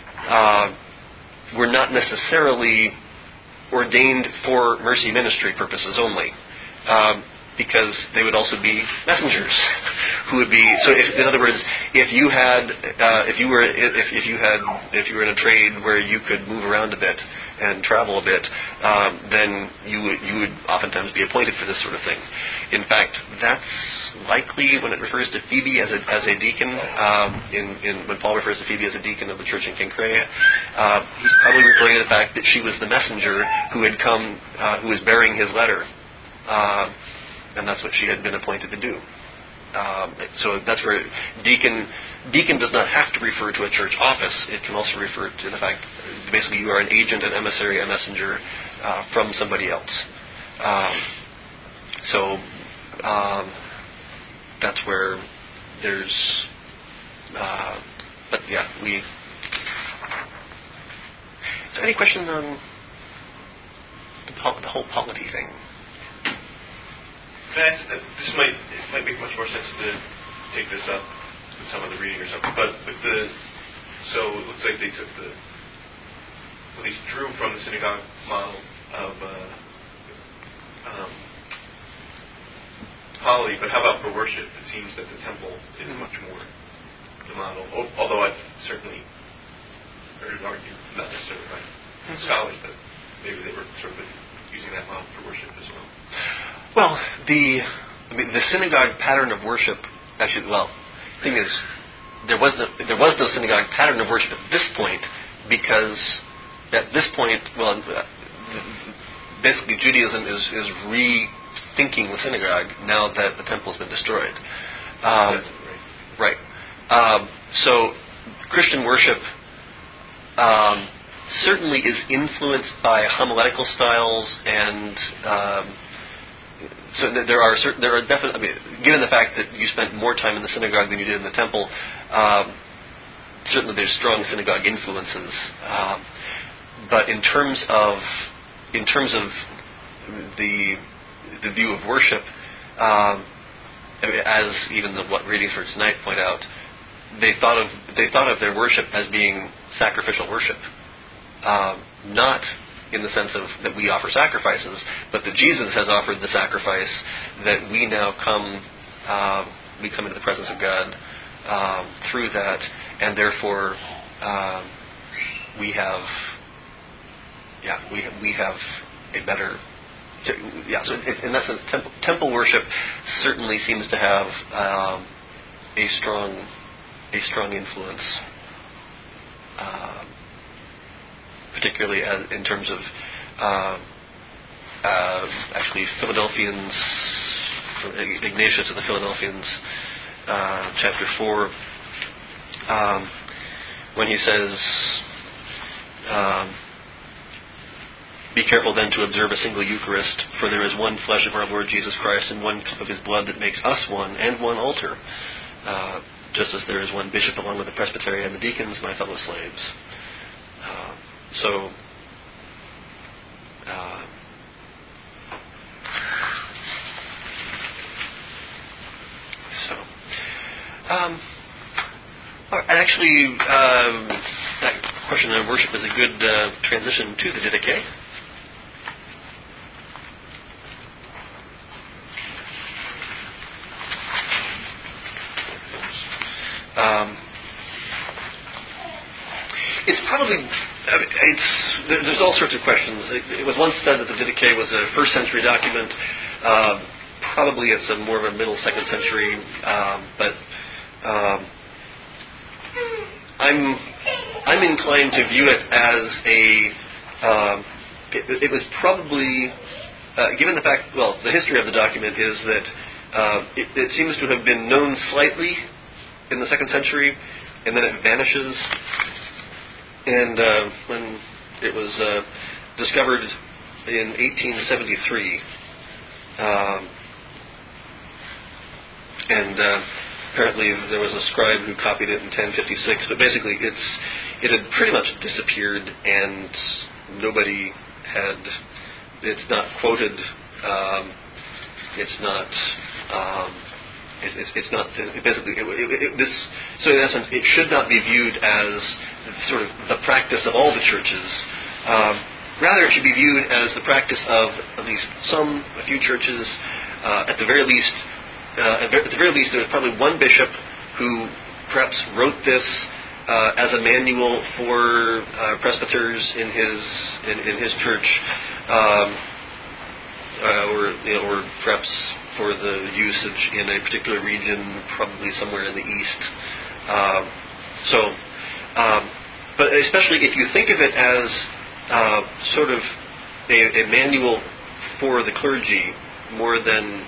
uh, were not necessarily ordained for mercy ministry purposes only, um, because they would also be messengers who would be. So, if, in other words, if you had, uh, if you were, if, if you had, if you were in a trade where you could move around a bit and travel a bit, um, then you would you would oftentimes be appointed for this sort of thing. In fact, that's likely when it refers to Phoebe as a as a deacon. Um, in, in when Paul refers to Phoebe as a deacon of the church in Cenchreae, uh, he's probably referring to the fact that she was the messenger who had come, uh, who was bearing his letter. Uh, And that's what she had been appointed to do. Um, so that's where deacon deacon does not have to refer to a church office. It can also refer to the fact that basically you are an agent, an emissary, a messenger uh, from somebody else. Um, so um, that's where there's. Uh, but yeah, we. So any questions on the, pol- the whole polity thing? That's, uh, this might it might make much more sense to take this up with some of the reading or something. But with the so it looks like they took the at least drew from the synagogue model of uh, um, polity, but how about for worship? It seems that the temple is much more the model, although I've certainly heard it argued, not necessarily by scholars, that maybe they were sort of using that model for worship as well. Well, the I mean, the synagogue pattern of worship, actually, well, the thing is, there was no, there was no synagogue pattern of worship at this point, because at this point, well, basically Judaism is, is rethinking the synagogue now that the temple has been destroyed. Um, right. Um, so Christian worship um, certainly is influenced by homiletical styles, and um, so there are certain, there are definitely. I mean, given the fact that you spent more time in the synagogue than you did in the temple, um, certainly there's strong synagogue influences. Um, but in terms of in terms of the the view of worship, um, I mean, as even the what readings for tonight point out, they thought of they thought of their worship as being sacrificial worship, um, not in the sense of that we offer sacrifices, but that Jesus has offered the sacrifice, that we now come um, we come into the presence of God um, through that, and therefore um, we have yeah we we have a better yeah so it, in that sense temple, temple worship certainly seems to have um, a strong a strong influence. Um, particularly as, in terms of uh, uh, actually Philadelphians, Ignatius of the Philadelphians, uh, chapter four, um, when he says, um, "Be careful then to observe a single Eucharist, for there is one flesh of our Lord Jesus Christ and one cup of his blood that makes us one, and one altar, uh, just as there is one bishop along with the presbytery and the deacons, my fellow slaves." Uh, So, uh, so, um, and actually, um, that question of worship is a good uh, transition to the Didache. Um, it's probably. I mean, it's, there's all sorts of questions. It, it was once said that the Didache was a first century document. Uh, probably it's a more of a middle second century, um, but um, I'm I'm inclined to view it as a. Um, it, it was probably uh, given the fact. Well, the history of the document is that uh, it, it seems to have been known slightly in the second century, and then it vanishes. And uh, when it was uh, discovered in eighteen seventy-three, um, and uh, apparently there was a scribe who copied it in ten fifty-six, but basically it's it had pretty much disappeared, and nobody had, it's not quoted, um, it's not, um, It's, it's, it's not it basically it, it, it, this. So in essence, it should not be viewed as sort of the practice of all the churches. Um, rather, it should be viewed as the practice of at least some, a few churches. Uh, at the very least, uh, at the very least, there was probably one bishop who perhaps wrote this uh, as a manual for uh, presbyters in his in, in his church, um, uh, or you know, or perhaps for the usage in a particular region, probably somewhere in the east. Um, so, um, but especially if you think of it as uh, sort of a, a manual for the clergy, more than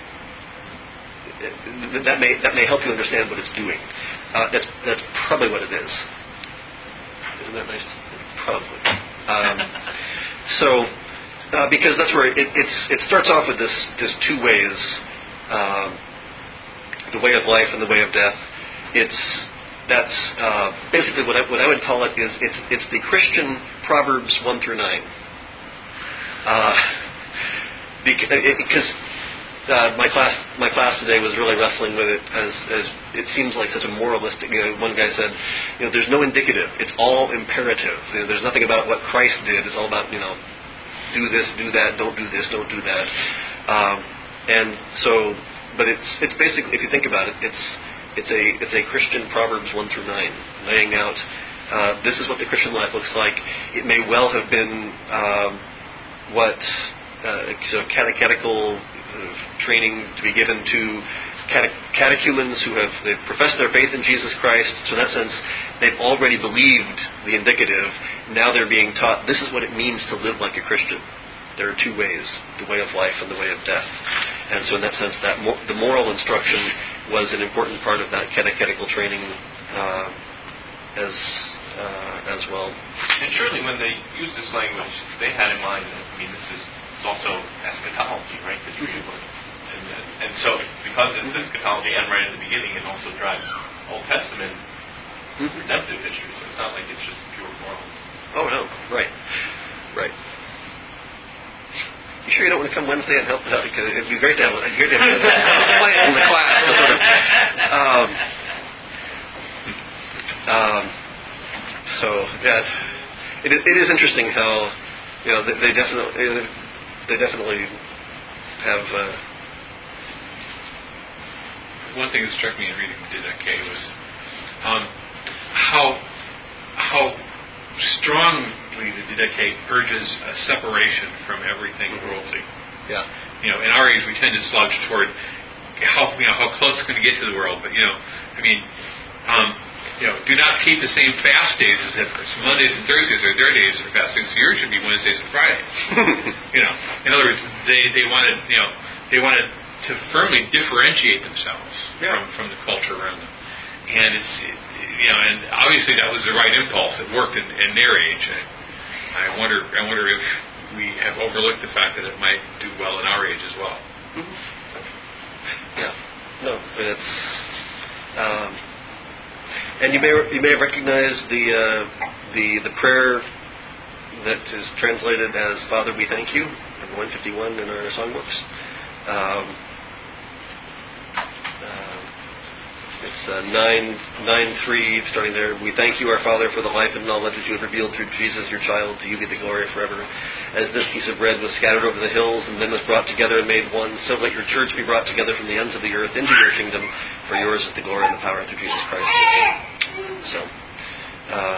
that may that may help you understand what it's doing. Uh, that's that's probably what it is. Isn't that nice? Probably. Um, so, uh, because that's where it, it's it starts off with this this two ways. Um, the way of life and the way of death. It's that's uh, basically what I, what I would call it is it's it's the Christian Proverbs one through nine. Uh, because uh, my class my class today was really wrestling with it as as it seems like such a moralistic. You know, one guy said, you know, there's no indicative. It's all imperative. You know, there's nothing about what Christ did. It's all about, you know, do this, do that, don't do this, don't do that. Um, and so, but it's it's basically, if you think about it, it's it's a it's a Christian Proverbs one through nine, laying out uh, this is what the Christian life looks like. It may well have been um, what uh, so catechetical uh, training to be given to cate- catechumens who have they've professed their faith in Jesus Christ. So in that sense, they've already believed the indicative. Now they're being taught this is what it means to live like a Christian. There are two ways, the way of life and the way of death. And so in that sense, that mo- the moral instruction was an important part of that catechetical training uh, as uh, as well. And surely when they used this language, they had in mind that, I mean, this is it's also eschatology, right, that you're mm-hmm. and, uh, and so because it's mm-hmm. eschatology and right at the beginning, it also drives Old Testament mm-hmm. redemptive history. So it's not like it's just pure morals. Oh, no. Right. Right. You sure you don't want to come Wednesday and help us out? Because it'd be great to have, great to have a plan in the class. To sort of, um, um, so, yeah, it, it is interesting how, you know, they, they definitely they definitely have. Uh, One thing that struck me in reading Didache was um, how how strongly the Didache urges a separation from everything mm-hmm. worldly. Yeah. You know, in our age we tend to slouch toward how you know how close it's going to get to the world. But you know, I mean, um, you know, do not keep the same fast days as if Mondays and Thursdays are their days for fasting. So yours should be Wednesdays and Fridays. You know, in other words, they they wanted you know they wanted to firmly differentiate themselves yeah. from from the culture around them, and it's. It, You know, and obviously that was the right impulse. It worked in, in their age. I, I wonder. I wonder if we have overlooked the fact that it might do well in our age as well. Mm-hmm. Yeah. No, but it's. Um, and you may you may have recognized the uh, the the prayer that is translated as "Father, we thank you" in one fifty-one in our songbooks. Um, It's uh, nine nine three, starting there. We thank you, our Father, for the life and knowledge that you have revealed through Jesus, your child. To you be the glory forever. As this piece of bread was scattered over the hills and then was brought together and made one, so let your church be brought together from the ends of the earth into your kingdom. For yours is the glory and the power through Jesus Christ. So, uh,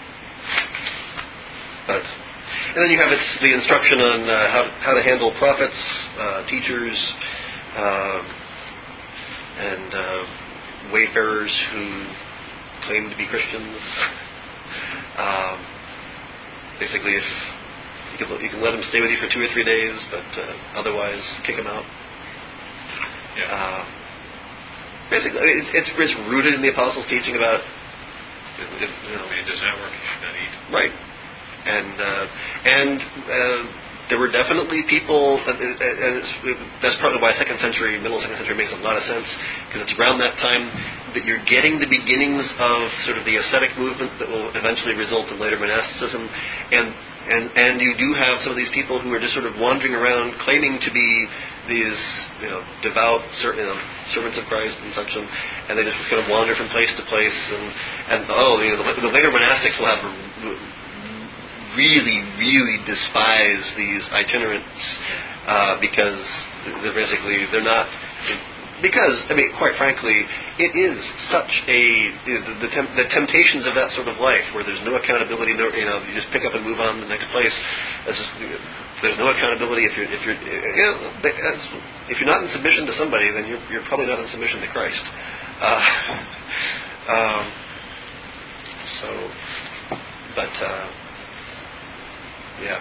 but and then you have it's the instruction on uh, how how to handle prophets, uh, teachers, uh, and. Uh, wayfarers who claim to be Christians. Um, basically, if you can, you can let them stay with you for two or three days, but uh, otherwise kick them out. Yeah. Uh, basically, it's, it's it's rooted in the apostles' teaching about if, you know, it does not work. You should not eat. Right, and uh, and. Uh, There were definitely people, and it's, that's probably why second century, middle second century makes a lot of sense, because it's around that time that you're getting the beginnings of sort of the ascetic movement that will eventually result in later monasticism, and and and you do have some of these people who are just sort of wandering around claiming to be these, you know, devout you know, servants of Christ and such, and, and they just kind of wander from place to place, and, and oh, you know, the, the later monastics will have really, really despise these itinerants uh, because they're basically, they're not, because, I mean, quite frankly, it is such a, the, the, temp, the temptations of that sort of life where there's no accountability, no, you know, you just pick up and move on to the next place. Just, there's no accountability if you're, if you're, you know, if you're not in submission to somebody, then you're, you're probably not in submission to Christ. Uh, um, so, but, uh, Yeah.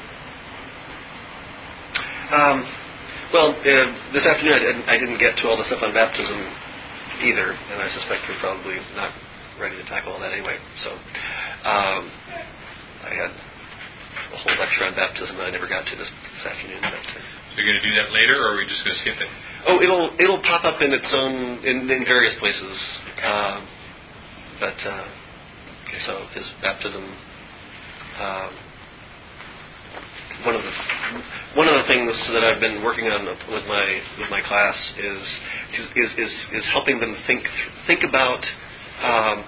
Um, well, uh, this afternoon I didn't, I didn't get to all the stuff on baptism either, and I suspect we're probably not ready to tackle all that anyway. So um, I had a whole lecture on baptism that I never got to this, this afternoon. But, uh, so you're going to do that later, or are we just going to skip it? Oh, it'll it'll pop up in its own in, in various places. Um, but uh, okay. So his baptism. Um, one of the one of the things that I've been working on with my with my class is is is, is helping them think think about um,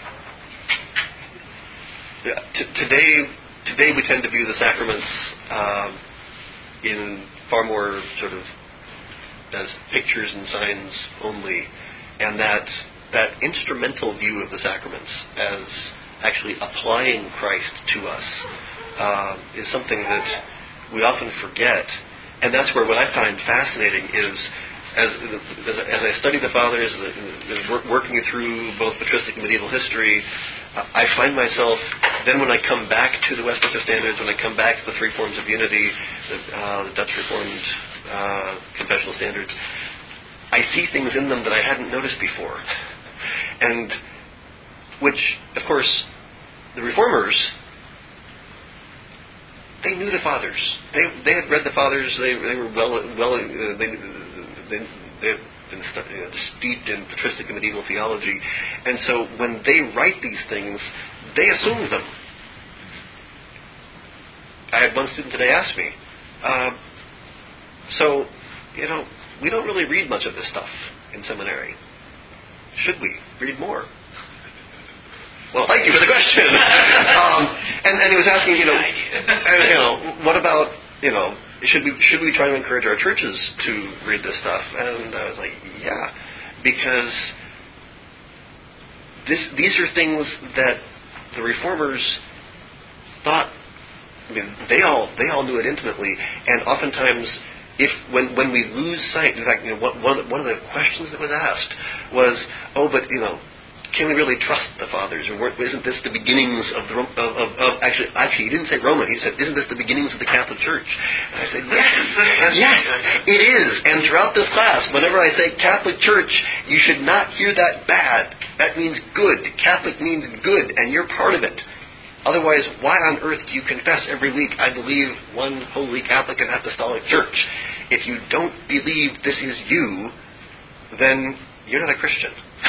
t- today today we tend to view the sacraments um, in far more sort of as pictures and signs only, and that that instrumental view of the sacraments as actually applying Christ to us uh, is something that we often forget. And that's where what I find fascinating is, as as, as I study the Fathers, as working through both patristic and medieval history, uh, I find myself, then when I come back to the Westminster Standards, when I come back to the three forms of unity, the, uh, the Dutch Reformed uh, confessional standards, I see things in them that I hadn't noticed before. And which, of course, the Reformers, they knew the Fathers. They they had read the Fathers. They they were well well. Uh, they they they had been stu- you know, steeped in patristic and medieval theology, and so when they write these things, they assume them. I had one student today ask me, uh, so you know, we don't really read much of this stuff in seminary. Should we read more? Well, thank you for the question. um, and, and he was asking, you know, and, you know, what about, you know, should we should we try to encourage our churches to read this stuff? And I was like, yeah, because this these are things that the Reformers thought. I mean, they all they all knew it intimately, and oftentimes, if when when we lose sight, in fact, you know, one one of the, one of the questions that was asked was, oh, but you know, can we really trust the Fathers? Or isn't this the beginnings of the of, of, of actually actually he didn't say Roman, he said, isn't this the beginnings of the Catholic Church? And I said, yes, yes, it is. And throughout this class, whenever I say Catholic Church, you should not hear that bad. That means good. Catholic means good, and you're part of it. Otherwise, why on earth do you confess every week, I believe one holy Catholic and apostolic church? If you don't believe this is you, then you're not a Christian.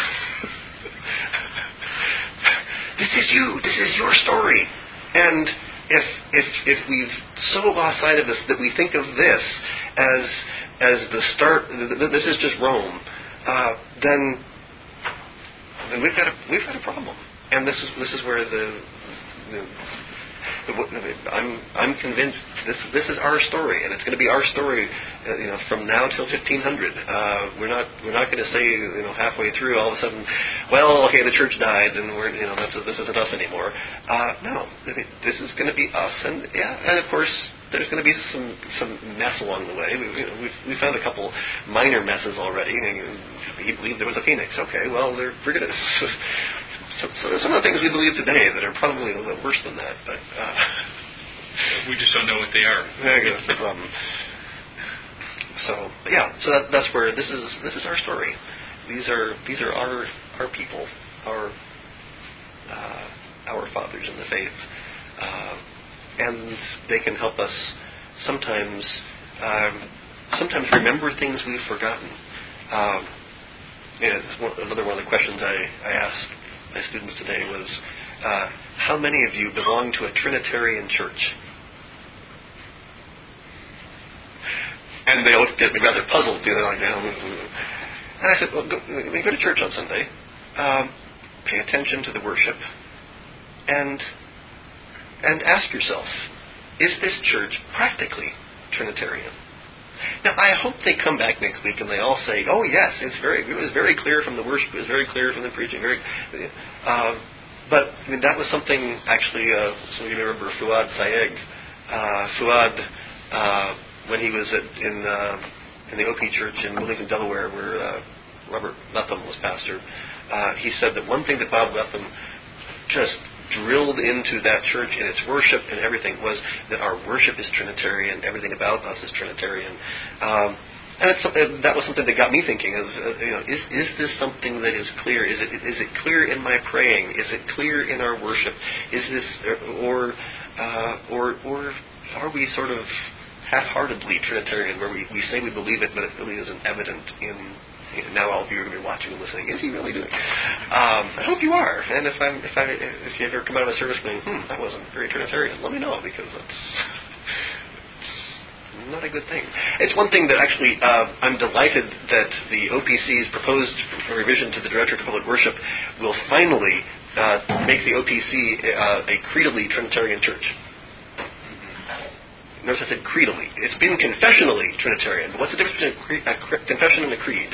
This is you. This is your story. And if if if we've so lost sight of this that we think of this as as the start, this is just Rome, uh, then then we've got a we've got a problem. And this is this is where the, the, the I'm I'm convinced this this is our story, and it's going to be our story, uh, you know, from now till fifteen hundred. Uh, we're not we're not going to say, you know, halfway through all of a sudden, well, okay, the church died, and we're, you know, that's this isn't us anymore. Uh, no, this is going to be us, and yeah, and of course there's going to be some some mess along the way. We you know, we've we found a couple minor messes already. He believed there was a phoenix. Okay, well, they're, we're going to. So, so there's some of the things we believe today that are probably a little worse than that, but uh, we just don't know what they are. Yeah, that's the problem. So, but yeah, so that, that's where this is. This is our story. These are these are our our people, our uh, our fathers in the faith, uh, and they can help us sometimes um, sometimes remember things we've forgotten. Um, yeah, one, another one of the questions I, I asked my students today was, uh, how many of you belong to a Trinitarian church? And they looked at me rather puzzled, you know, like, and I said, well, go, when you go to church on Sunday, um, pay attention to the worship, and and ask yourself, is this church practically Trinitarian? Now, I hope they come back next week and they all say, "Oh yes, it's very. It was very clear from the worship. It was very clear from the preaching." Very, uh, but I mean, that was something actually. Uh, some of you may remember Fuad Sayegh. Uh, Fuad, uh, when he was at, in uh, in the O P Church in Wilmington, Delaware, where uh, Robert Letham was pastor, uh, he said that one thing that Bob Letham just drilled into that church in its worship and everything was that our worship is Trinitarian, everything about us is Trinitarian, um, and it's, uh, that was something that got me thinking: of, uh, you know, is is this something that is clear? Is it is it clear in my praying? Is it clear in our worship? Is this or uh, or or are we sort of half-heartedly Trinitarian, where we, we say we believe it, but it really isn't evident in? Now all of you are going to be watching and listening. Is he really doing it? Um, I hope you are. And if I'm, if I, if you ever come out of a service going, hmm, that wasn't very Trinitarian, let me know, because that's not a good thing. It's one thing that actually uh, I'm delighted that the O P C's proposed revision to the Directorate of Public Worship will finally uh, make the O P C uh, a creedally Trinitarian church. Notice I said creedally. It's been confessionally Trinitarian, but what's the difference between a, cre- a cre- confession and a creed?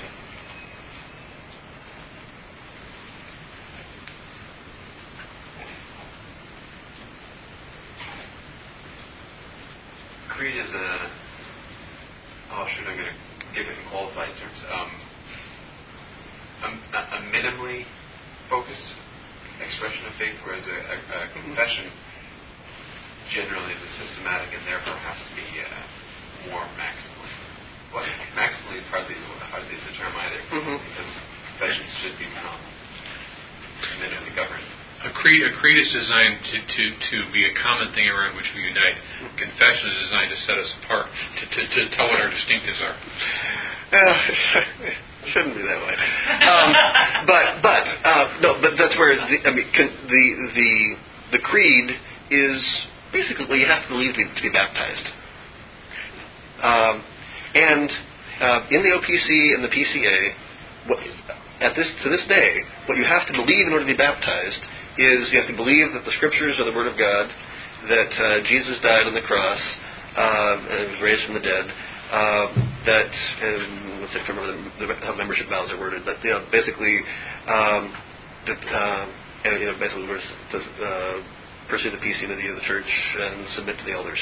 Creed is a, oh shoot, I'm going to give it in qualified terms, um, a, a minimally focused expression of faith, whereas a, a, a confession generally is a systematic and therefore has to be uh, more maximally. Well, maximally is hardly, hardly the term either, mm-hmm. because confessions should be um, minimally governed. A creed, a creed is designed to, to, to be a common thing around which we unite. Confession is designed to set us apart, to, to, to tell what our distinctives are. Uh, shouldn't be that way. Um, but but uh, no, but that's where the, I mean con, the the the creed is basically what you have to believe to be, to be baptized. Um, and uh, in the O P C and the P C A, what, at this to this day, what you have to believe in order to be baptized is you have to believe that the Scriptures are the Word of God, that uh, Jesus died on the cross, uh, and was raised from the dead, uh, that, and let's see if I remember the, the, how membership vows are worded, but you know, basically, um, that, uh, and, you know, basically we're to uh, pursue the peace unity of the church and submit to the elders.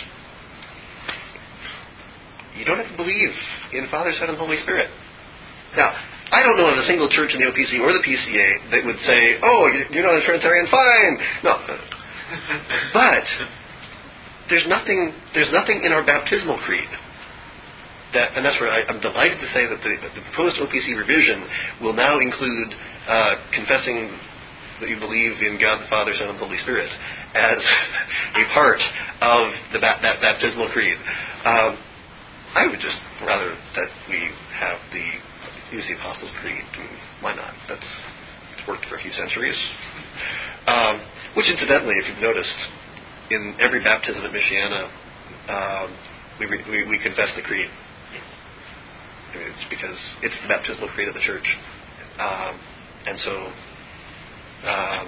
You don't have to believe in Father, Son, and Holy Spirit. Now, I don't know of a single church in the O P C or the P C A that would say, oh, you're not a Trinitarian, fine. No. But there's nothing there's nothing in our baptismal creed. That, and that's where I, I'm delighted to say that the, the proposed O P C revision will now include uh, confessing that you believe in God the Father, Son, and Holy Spirit as a part of the ba- that baptismal creed. Um, I would just rather that we have the use the Apostles' Creed. I mean, why not? That's it's worked for a few centuries. Um, which, incidentally, if you've noticed, in every baptism at Michiana, um, we, we we confess the creed. I mean, it's because it's the baptismal creed of the church, um, and so. Um,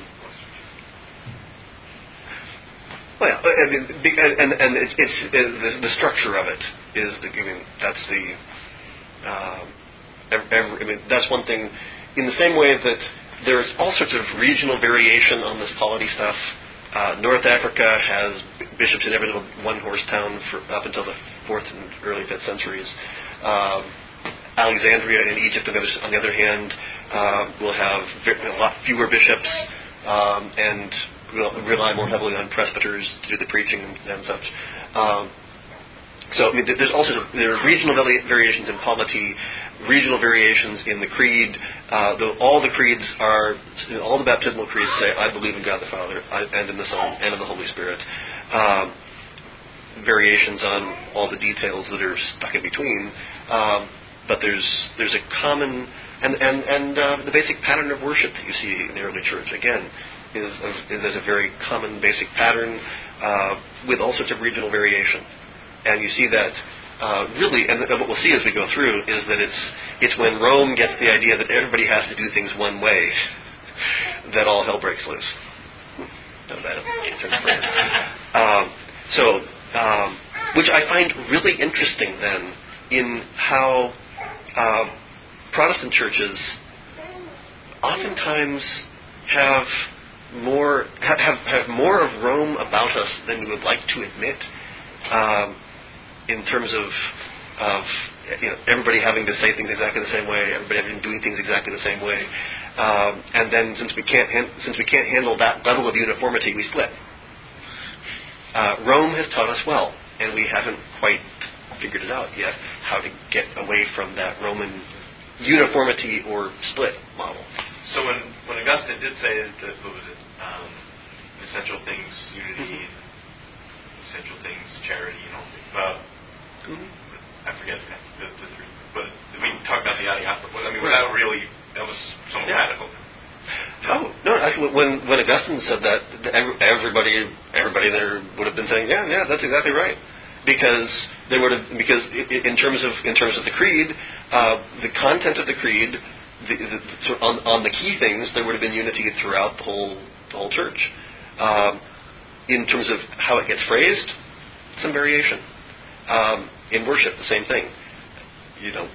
well, yeah, I mean, and and it's, it's the, the structure of it is the. I mean, that's the. Um, Every, every, I mean, that's one thing. In the same way that there's all sorts of regional variation on this polity stuff. Uh, North Africa has b- bishops in every little one-horse town for up until the fourth and early fifth centuries. Um, Alexandria in Egypt, on the other, on the other hand, uh, will have a lot fewer bishops um, and will rely more heavily on presbyters to do the preaching and, and such. Um, So I mean, there's also there are regional variations in polity, regional variations in the creed. Uh, though all the creeds are, all the baptismal creeds say, "I believe in God the Father, I, and in the Son, and in the Holy Spirit." Um, variations on all the details that are stuck in between, um, but there's there's a common and and and uh, the basic pattern of worship that you see in the early church again is, is there's a very common basic pattern uh, with all sorts of regional variation. And you see that uh, really, and what we'll see as we go through is that it's it's when Rome gets the idea that everybody has to do things one way that all hell breaks loose. No, that turn of phrase. Um, so, um, which I find really interesting then in how uh, Protestant churches oftentimes have more have, have have more of Rome about us than we would like to admit. Um, in terms of, of you know, everybody having to say things exactly the same way, everybody having doing things exactly the same way, um, and then since we can't han- since we can't handle that level of uniformity, we split. Uh, Rome has taught us well, and we haven't quite figured it out yet how to get away from that Roman uniformity or split model. So when when Augustine did say that, what was it, um, essential things, unity, mm-hmm. essential things, charity, you know. Uh, Mm-hmm. I forget the, the three, but we talked about the adiaphora. I mean, that really that was somewhat yeah. radical. Oh no! Actually, when when Augustine said that, everybody everybody there would have been saying, "Yeah, yeah, that's exactly right." because there would have because in terms of in terms of the creed, uh, the content of the creed, the, the, so on on the key things, there would have been unity throughout the whole the whole church. Um, in terms of how it gets phrased, some variation. Um, in worship, the same thing. You know,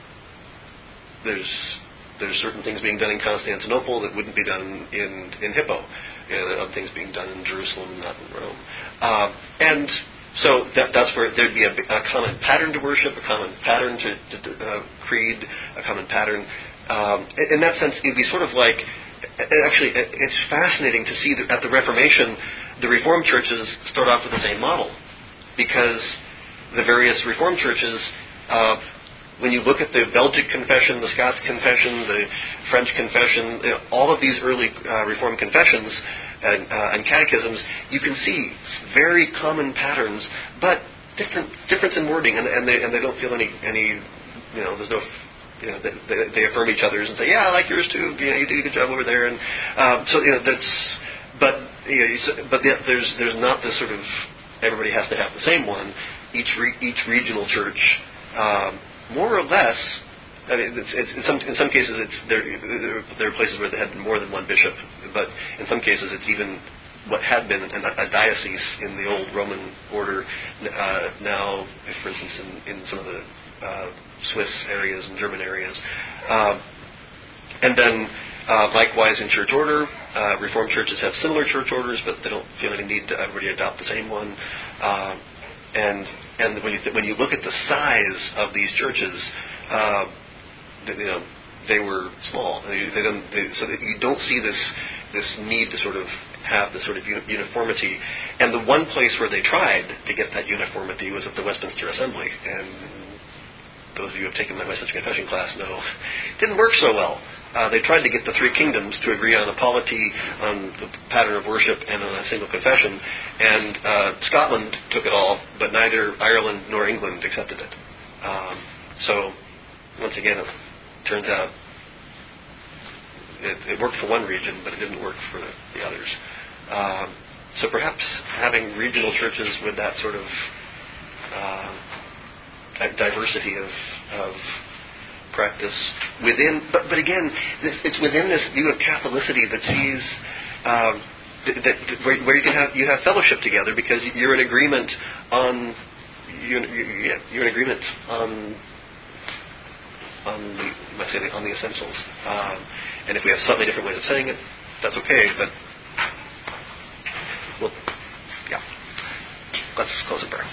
there's there's certain things being done in Constantinople that wouldn't be done in in Hippo. You know, there are other things being done in Jerusalem, not in Rome. Um, and so that, that's where there'd be a, a common pattern to worship, a common pattern to, to uh, creed, a common pattern. Um, in, in that sense, it'd be sort of like, actually, it's fascinating to see that at the Reformation, the Reformed churches start off with the same model, because the various Reformed churches, uh, when you look at the Belgic Confession, the Scots Confession, the French Confession, you know, all of these early uh, Reformed confessions and, uh, and catechisms, you can see very common patterns, but different difference in wording, and, and they and they don't feel any any you know there's no you know they, they affirm each other's and say, yeah, I like yours too, you know, you do a good job over there, and um, so you know that's but you know, you, but there's there's not this sort of everybody has to have the same one. Each re, each regional church. Um, More or less, I mean, it's, it's, in some in some cases, it's there. There are places where they had more than one bishop, but in some cases, it's even what had been an, a diocese in the old Roman order. Uh, now, if, for instance, in, in some of the uh, Swiss areas and German areas, um, and then uh, likewise in church order, uh, Reformed churches have similar church orders, but they don't feel any need to everybody adopt the same one. Uh, And and when you th- when you look at the size of these churches, uh, they, you know they were small. They, they don't, they, so that you don't see this this need to sort of have this sort of uni- uniformity. And the one place where they tried to get that uniformity was at the Westminster Assembly. And those of you who have taken my Westminster Confession class know it didn't work so well. Uh, they tried to get the three kingdoms to agree on a polity, on the pattern of worship, and on a single confession. And uh, Scotland took it all, but neither Ireland nor England accepted it. Um, so, once again, it turns out it, it worked for one region, but it didn't work for the, the others. Um, so perhaps having regional churches with that sort of uh, that diversity of, of practice within, but, but again, it's within this view of Catholicity that sees um, that, that where, where you can have you have fellowship together because you're in agreement on you're, you're in agreement on on the you might say on the essentials. Um, and if we have slightly different ways of saying it, that's okay. But well, yeah, let's close in prayer.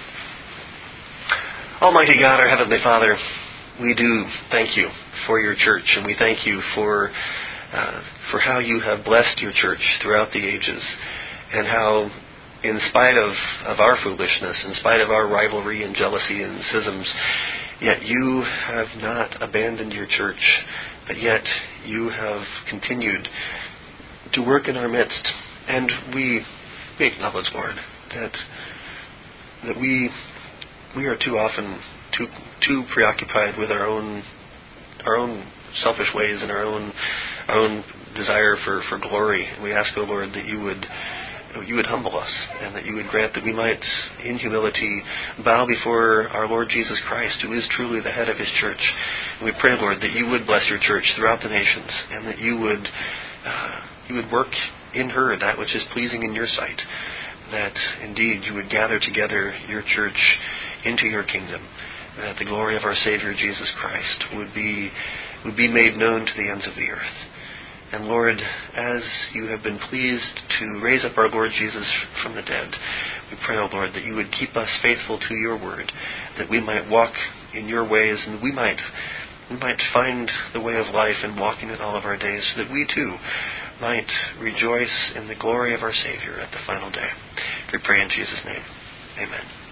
Almighty God, our Heavenly Father, we do thank you for your church, and we thank you for uh, for how you have blessed your church throughout the ages, and how, in spite of, of our foolishness, in spite of our rivalry and jealousy and schisms, yet you have not abandoned your church, but yet you have continued to work in our midst. And we, we acknowledge, Lord, that that we we are too often too too preoccupied with our own our own selfish ways and our own our own desire for, for glory. And we ask, O Lord, that you would you would humble us, and that you would grant that we might, in humility, bow before our Lord Jesus Christ, who is truly the head of his church. And we pray, Lord, that you would bless your church throughout the nations, and that you would uh, you would work in her that which is pleasing in your sight, that indeed you would gather together your church into your kingdom, that the glory of our Savior Jesus Christ would be would be made known to the ends of the earth. And Lord, as you have been pleased to raise up our Lord Jesus from the dead, we pray, O Lord, that you would keep us faithful to your word, that we might walk in your ways, and we might we might find the way of life and walk in it all of our days, so that we too might rejoice in the glory of our Savior at the final day. We pray in Jesus' name. Amen.